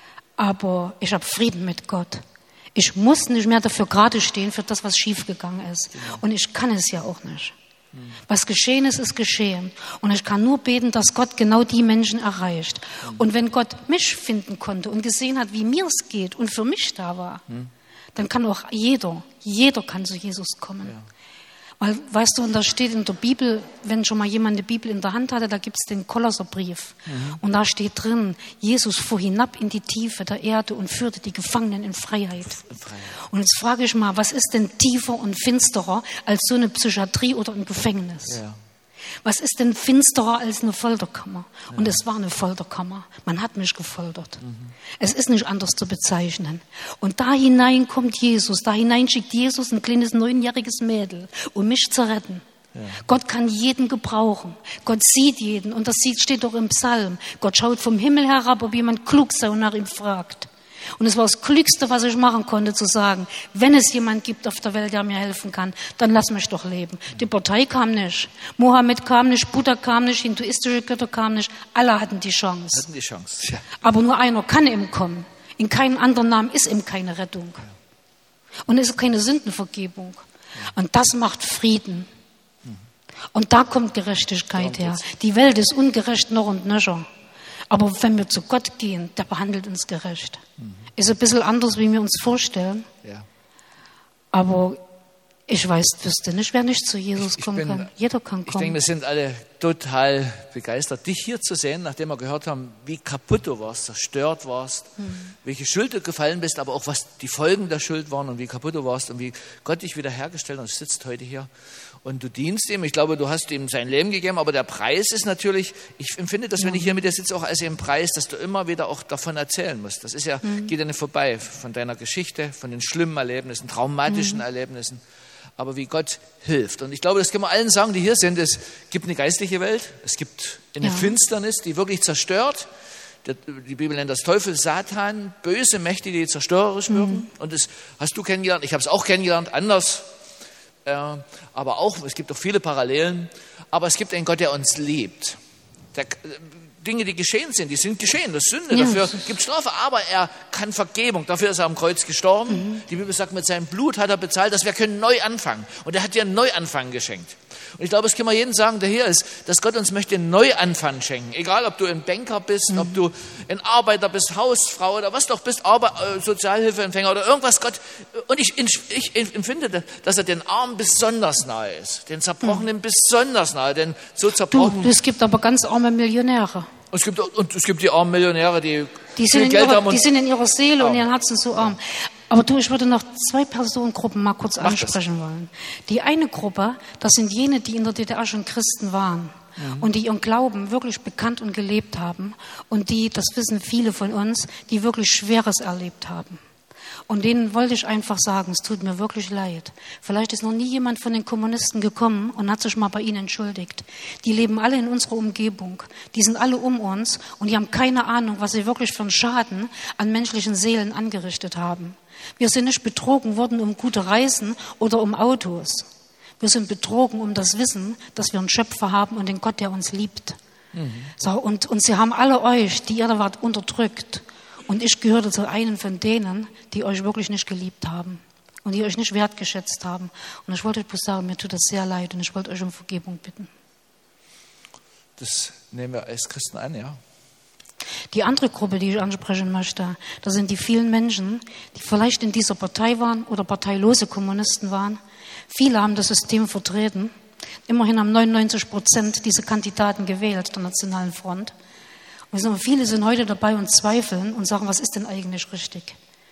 Aber ich habe Frieden mit Gott. Ich muss nicht mehr dafür gerade stehen, für das, was schiefgegangen ist. Genau. Und ich kann es ja auch nicht. Mhm. Was geschehen ist, ist geschehen. Und ich kann nur beten, dass Gott genau die Menschen erreicht. Mhm. Und wenn Gott mich finden konnte und gesehen hat, wie mir es geht und für mich da war, mhm. dann kann auch jeder, jeder kann zu Jesus kommen. Ja. Weil, weißt du, und da steht in der Bibel, wenn schon mal jemand eine Bibel in der Hand hatte, da gibt es den Kolosserbrief. Mhm. Und da steht drin, Jesus fuhr hinab in die Tiefe der Erde und führte die Gefangenen in Freiheit. In Freiheit. Und jetzt frage ich mal, was ist denn tiefer und finsterer als so eine Psychiatrie oder ein Gefängnis? Ja. Was ist denn finsterer als eine Folterkammer? Ja. Und es war eine Folterkammer. Man hat mich gefoltert. Mhm. Es ist nicht anders zu bezeichnen. Und da hinein kommt Jesus. Da hinein schickt Jesus ein kleines neunjähriges Mädel, um mich zu retten. Ja. Gott kann jeden gebrauchen. Gott sieht jeden. Und das steht doch im Psalm. Gott schaut vom Himmel herab, ob jemand klug sei und nach ihm fragt. Und es war das Klügste, was ich machen konnte, zu sagen, wenn es jemand gibt auf der Welt, der mir helfen kann, dann lass mich doch leben. Die Partei kam nicht, Mohammed kam nicht, Buddha kam nicht, hinduistische Götter kamen nicht. Alle hatten die Chance. Hatten die Chance, ja. Aber nur einer kann ihm kommen. In keinem anderen Namen ist ihm keine Rettung. Und es ist keine Sündenvergebung. Und das macht Frieden. Und da kommt Gerechtigkeit her. Die Welt ist ungerecht noch und nöcher. Aber wenn wir zu Gott gehen, der behandelt uns gerecht. Mhm. Ist ein bisschen anders, wie wir uns vorstellen. Ja. Aber ich weiß, wüsste nicht, wer nicht zu Jesus ich, ich kommen bin, kann. Jeder kann kommen. Ich denke, wir sind alle total begeistert, dich hier zu sehen, nachdem wir gehört haben, wie kaputt du warst, zerstört warst, mhm. welche Schuld du gefallen bist, aber auch was die Folgen der Schuld waren und wie kaputt du warst und wie Gott dich wiederhergestellt hat und sitzt heute hier. Und du dienst ihm, ich glaube, du hast ihm sein Leben gegeben, aber der Preis ist natürlich, ich empfinde das, ja. wenn ich hier mit dir sitze, auch als einen Preis, dass du immer wieder auch davon erzählen musst. Das ist ja, mhm. geht ja nicht vorbei, von deiner Geschichte, von den schlimmen Erlebnissen, traumatischen mhm. Erlebnissen, aber wie Gott hilft. Und ich glaube, das können wir allen sagen, die hier sind, es gibt eine geistliche Welt, es gibt eine ja. Finsternis, die wirklich zerstört. Die Bibel nennt das Teufel, Satan, böse Mächte, die zerstörerisch wirken. Mhm. Und das hast du kennengelernt, ich habe es auch kennengelernt, anders. Aber auch, es gibt auch viele Parallelen, aber es gibt einen Gott, der uns liebt, Der, Dinge, die geschehen sind, die sind geschehen, das ist Sünde, ja, dafür gibt es Strafe, aber er kann Vergebung, dafür ist er am Kreuz gestorben. Mhm. Die Bibel sagt, mit seinem Blut hat er bezahlt, dass wir können neu anfangen. Und er hat dir einen Neuanfang geschenkt. Und ich glaube, das können wir jedem sagen, der hier ist, dass Gott uns möchte einen Neuanfang schenken. Egal, ob du ein Banker bist, mhm. ob du ein Arbeiter bist, Hausfrau oder was doch bist, Arbe- äh, Sozialhilfeempfänger oder irgendwas. Gott, und ich, ich, ich empfinde, dass er den Armen besonders nahe ist, den Zerbrochenen mhm. besonders nahe, denn so zerbrochen... Du, es gibt aber ganz arme Millionäre. Und es gibt, und es gibt die armen Millionäre, die, die viel Geld ihrer, haben. Und die sind in ihrer Seele arm. Und ihren Herzen so arm. Aber du, ich würde noch zwei Personengruppen mal kurz Mach ansprechen das. wollen. Die eine Gruppe, das sind jene, die in der D D R schon Christen waren. Mhm. Und die ihren Glauben wirklich bekannt und gelebt haben. Und die, das wissen viele von uns, die wirklich Schweres erlebt haben. Und denen wollte ich einfach sagen, es tut mir wirklich leid. Vielleicht ist noch nie jemand von den Kommunisten gekommen und hat sich mal bei ihnen entschuldigt. Die leben alle in unserer Umgebung. Die sind alle um uns und die haben keine Ahnung, was sie wirklich für einen Schaden an menschlichen Seelen angerichtet haben. Wir sind nicht betrogen worden um gute Reisen oder um Autos. Wir sind betrogen um das Wissen, dass wir einen Schöpfer haben und den Gott, der uns liebt. Mhm. So, und, und sie haben alle euch, die ihr da wart, unterdrückt. Und ich gehörte zu einem von denen, die euch wirklich nicht geliebt haben und die euch nicht wertgeschätzt haben. Und ich wollte euch bloß sagen, mir tut das sehr leid und ich wollte euch um Vergebung bitten. Das nehmen wir als Christen an, ja. Die andere Gruppe, die ich ansprechen möchte, das sind die vielen Menschen, die vielleicht in dieser Partei waren oder parteilose Kommunisten waren. Viele haben das System vertreten. Immerhin haben neunundneunzig Prozent diese Kandidaten gewählt der Nationalen Front. Und viele sind heute dabei und zweifeln und sagen, was ist denn eigentlich richtig?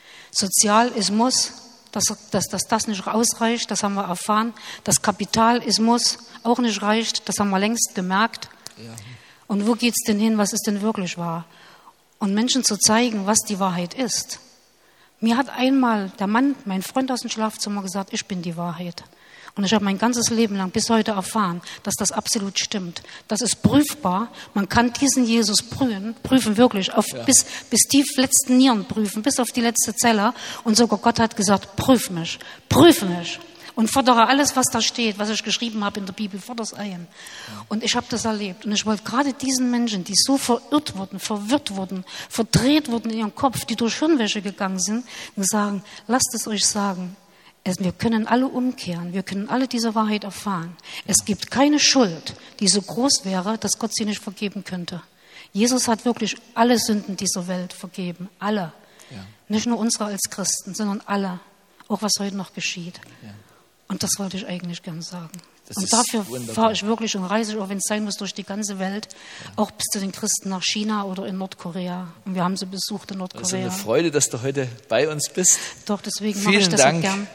Sozialismus, dass, dass, dass das nicht ausreicht, das haben wir erfahren. Dass Kapitalismus auch nicht reicht, das haben wir längst gemerkt. Ja. Und wo geht's denn hin, was ist denn wirklich wahr? Und Menschen zu zeigen, was die Wahrheit ist. Mir hat einmal der Mann, mein Freund aus dem Schlafzimmer, gesagt, ich bin die Wahrheit. Und ich habe mein ganzes Leben lang bis heute erfahren, dass das absolut stimmt. Das ist prüfbar. Man kann diesen Jesus prüfen, prüfen wirklich, auf ja. bis, bis tief letzten Nieren prüfen, bis auf die letzte Zelle. Und sogar Gott hat gesagt, prüf mich, prüf mich. Und fordere alles, was da steht, was ich geschrieben habe in der Bibel, fordere es ein. Und ich habe das erlebt. Und ich wollte gerade diesen Menschen, die so verirrt wurden, verwirrt wurden, verdreht wurden in ihrem Kopf, die durch Hirnwäsche gegangen sind, sagen, lasst es euch sagen. Wir können alle umkehren, wir können alle diese Wahrheit erfahren. Es gibt keine Schuld, die so groß wäre, dass Gott sie nicht vergeben könnte. Jesus hat wirklich alle Sünden dieser Welt vergeben, alle. Ja. Nicht nur unsere als Christen, sondern alle, auch was heute noch geschieht. Ja. Und das wollte ich eigentlich gern sagen. Das und dafür fahre ich wirklich und reise, auch wenn es sein muss, durch die ganze Welt, ja. auch bis zu den Christen nach China oder in Nordkorea. Und wir haben sie besucht in Nordkorea. Es ist eine Freude, dass du heute bei uns bist. Doch, deswegen mache ich das Dank. auch gern.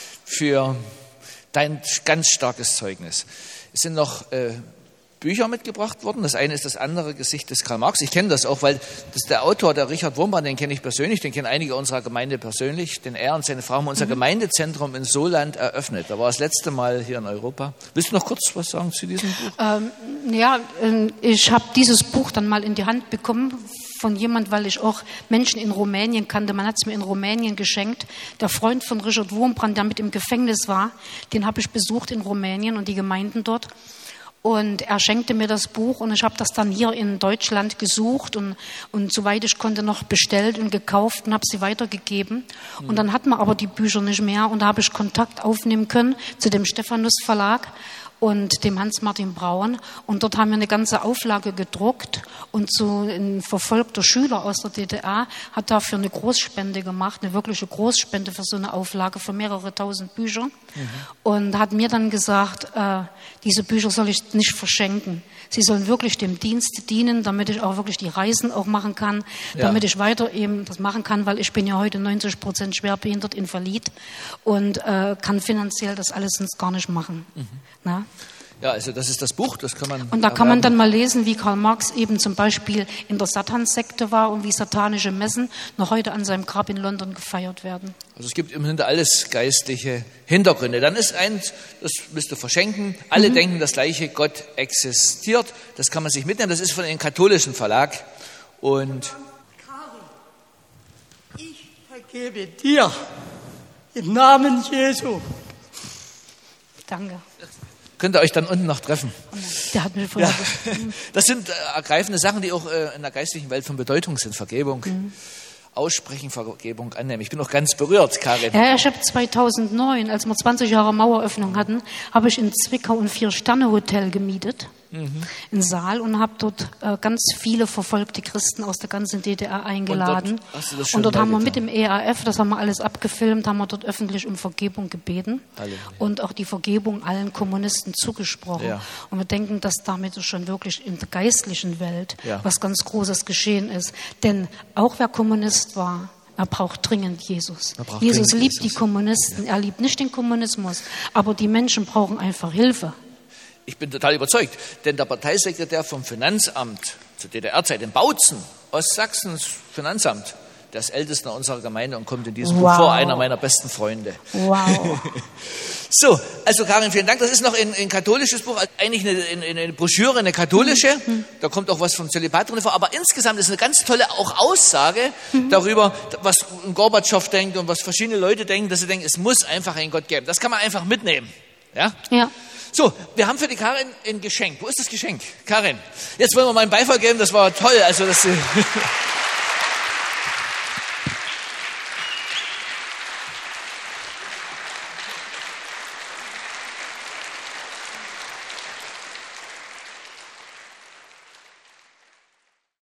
Für dein ganz starkes Zeugnis. Es sind noch äh, Bücher mitgebracht worden. Das eine ist das andere Gesicht des Karl Marx. Ich kenne das auch, weil das der Autor, der Richard Wurmbrand, den kenne ich persönlich, den kennen einige unserer Gemeinde persönlich, denn er und seine Frau haben unser mhm. Gemeindezentrum in Soland eröffnet. Da war das letzte Mal hier in Europa. Willst du noch kurz was sagen zu diesem Buch? Ähm, ja, ich habe dieses Buch dann mal in die Hand bekommen von jemand, weil ich auch Menschen in Rumänien kannte. Man hat es mir in Rumänien geschenkt. Der Freund von Richard Wurmbrand, der mit im Gefängnis war, den habe ich besucht in Rumänien und die Gemeinden dort. Und er schenkte mir das Buch und ich habe das dann hier in Deutschland gesucht und, und soweit ich konnte noch bestellt und gekauft und habe sie weitergegeben. Mhm. Und dann hatten wir aber die Bücher nicht mehr und da habe ich Kontakt aufnehmen können zu dem Stephanus Verlag und dem Hans-Martin Braun. Und dort haben wir eine ganze Auflage gedruckt. Und so ein verfolgter Schüler aus der D D R hat dafür eine Großspende gemacht, eine wirkliche Großspende für so eine Auflage für mehrere tausend Bücher. Mhm. Und hat mir dann gesagt, äh, diese Bücher soll ich nicht verschenken. Sie sollen wirklich dem Dienst dienen, damit ich auch wirklich die Reisen auch machen kann, ja. damit ich weiter eben das machen kann, weil ich bin ja heute neunzig Prozent schwerbehindert, invalid und äh, kann finanziell das alles sonst gar nicht machen. Mhm. Na? Ja, also das ist das Buch, das kann man... Und da erwerben. Kann man dann mal lesen, wie Karl Marx eben zum Beispiel in der Satanssekte war und wie satanische Messen noch heute an seinem Grab in London gefeiert werden. Also es gibt im Hinter alles geistliche Hintergründe. Dann ist eins, das müsst ihr verschenken, alle mhm. denken das Gleiche, Gott existiert. Das kann man sich mitnehmen, das ist von einem katholischen Verlag. Und Karin, ich vergebe dir im Namen Jesu. Danke. Könnt ihr euch dann unten noch treffen. Der hat mich vorher ja. Das sind äh, ergreifende Sachen, die auch äh, in der geistlichen Welt von Bedeutung sind. Vergebung, mhm. aussprechen, Vergebung annehmen. Ich bin auch ganz berührt, Karin. Ja, ich habe zweitausendneun, als wir zwanzig Jahre Maueröffnung hatten, habe ich in Zwickau ein Vier-Sterne-Hotel gemietet. Mhm. Einen Saal und habe dort äh, ganz viele verfolgte Christen aus der ganzen D D R eingeladen. Und dort, und dort haben wir mit dem E A F, das haben wir alles abgefilmt, haben wir dort öffentlich um Vergebung gebeten. Halleluja. Und auch die Vergebung allen Kommunisten zugesprochen. Ja. Und wir denken, dass damit schon wirklich in der geistlichen Welt ja. was ganz Großes geschehen ist. Denn auch wer Kommunist war, er braucht dringend Jesus. Braucht Jesus dringend liebt Jesus. Die Kommunisten, ja. er liebt nicht den Kommunismus, aber die Menschen brauchen einfach Hilfe. Ich bin total überzeugt, denn der Parteisekretär vom Finanzamt zur D D R-Zeit in Bautzen, Ostsachsens Finanzamt, der ist ältester unserer Gemeinde und kommt in diesem wow. Buch vor, einer meiner besten Freunde. Wow. So, also Karin, vielen Dank. Das ist noch ein, ein katholisches Buch, eigentlich eine, eine, eine Broschüre, eine katholische. Mhm. Da kommt auch was vom Zölibat drin vor. Aber insgesamt ist eine ganz tolle auch Aussage mhm. darüber, was Gorbatschow denkt und was verschiedene Leute denken, dass sie denken, es muss einfach einen Gott geben. Das kann man einfach mitnehmen. Ja? Ja. So, wir haben für die Karin ein Geschenk. Wo ist das Geschenk? Karin, jetzt wollen wir mal einen Beifall geben, das war toll. Also das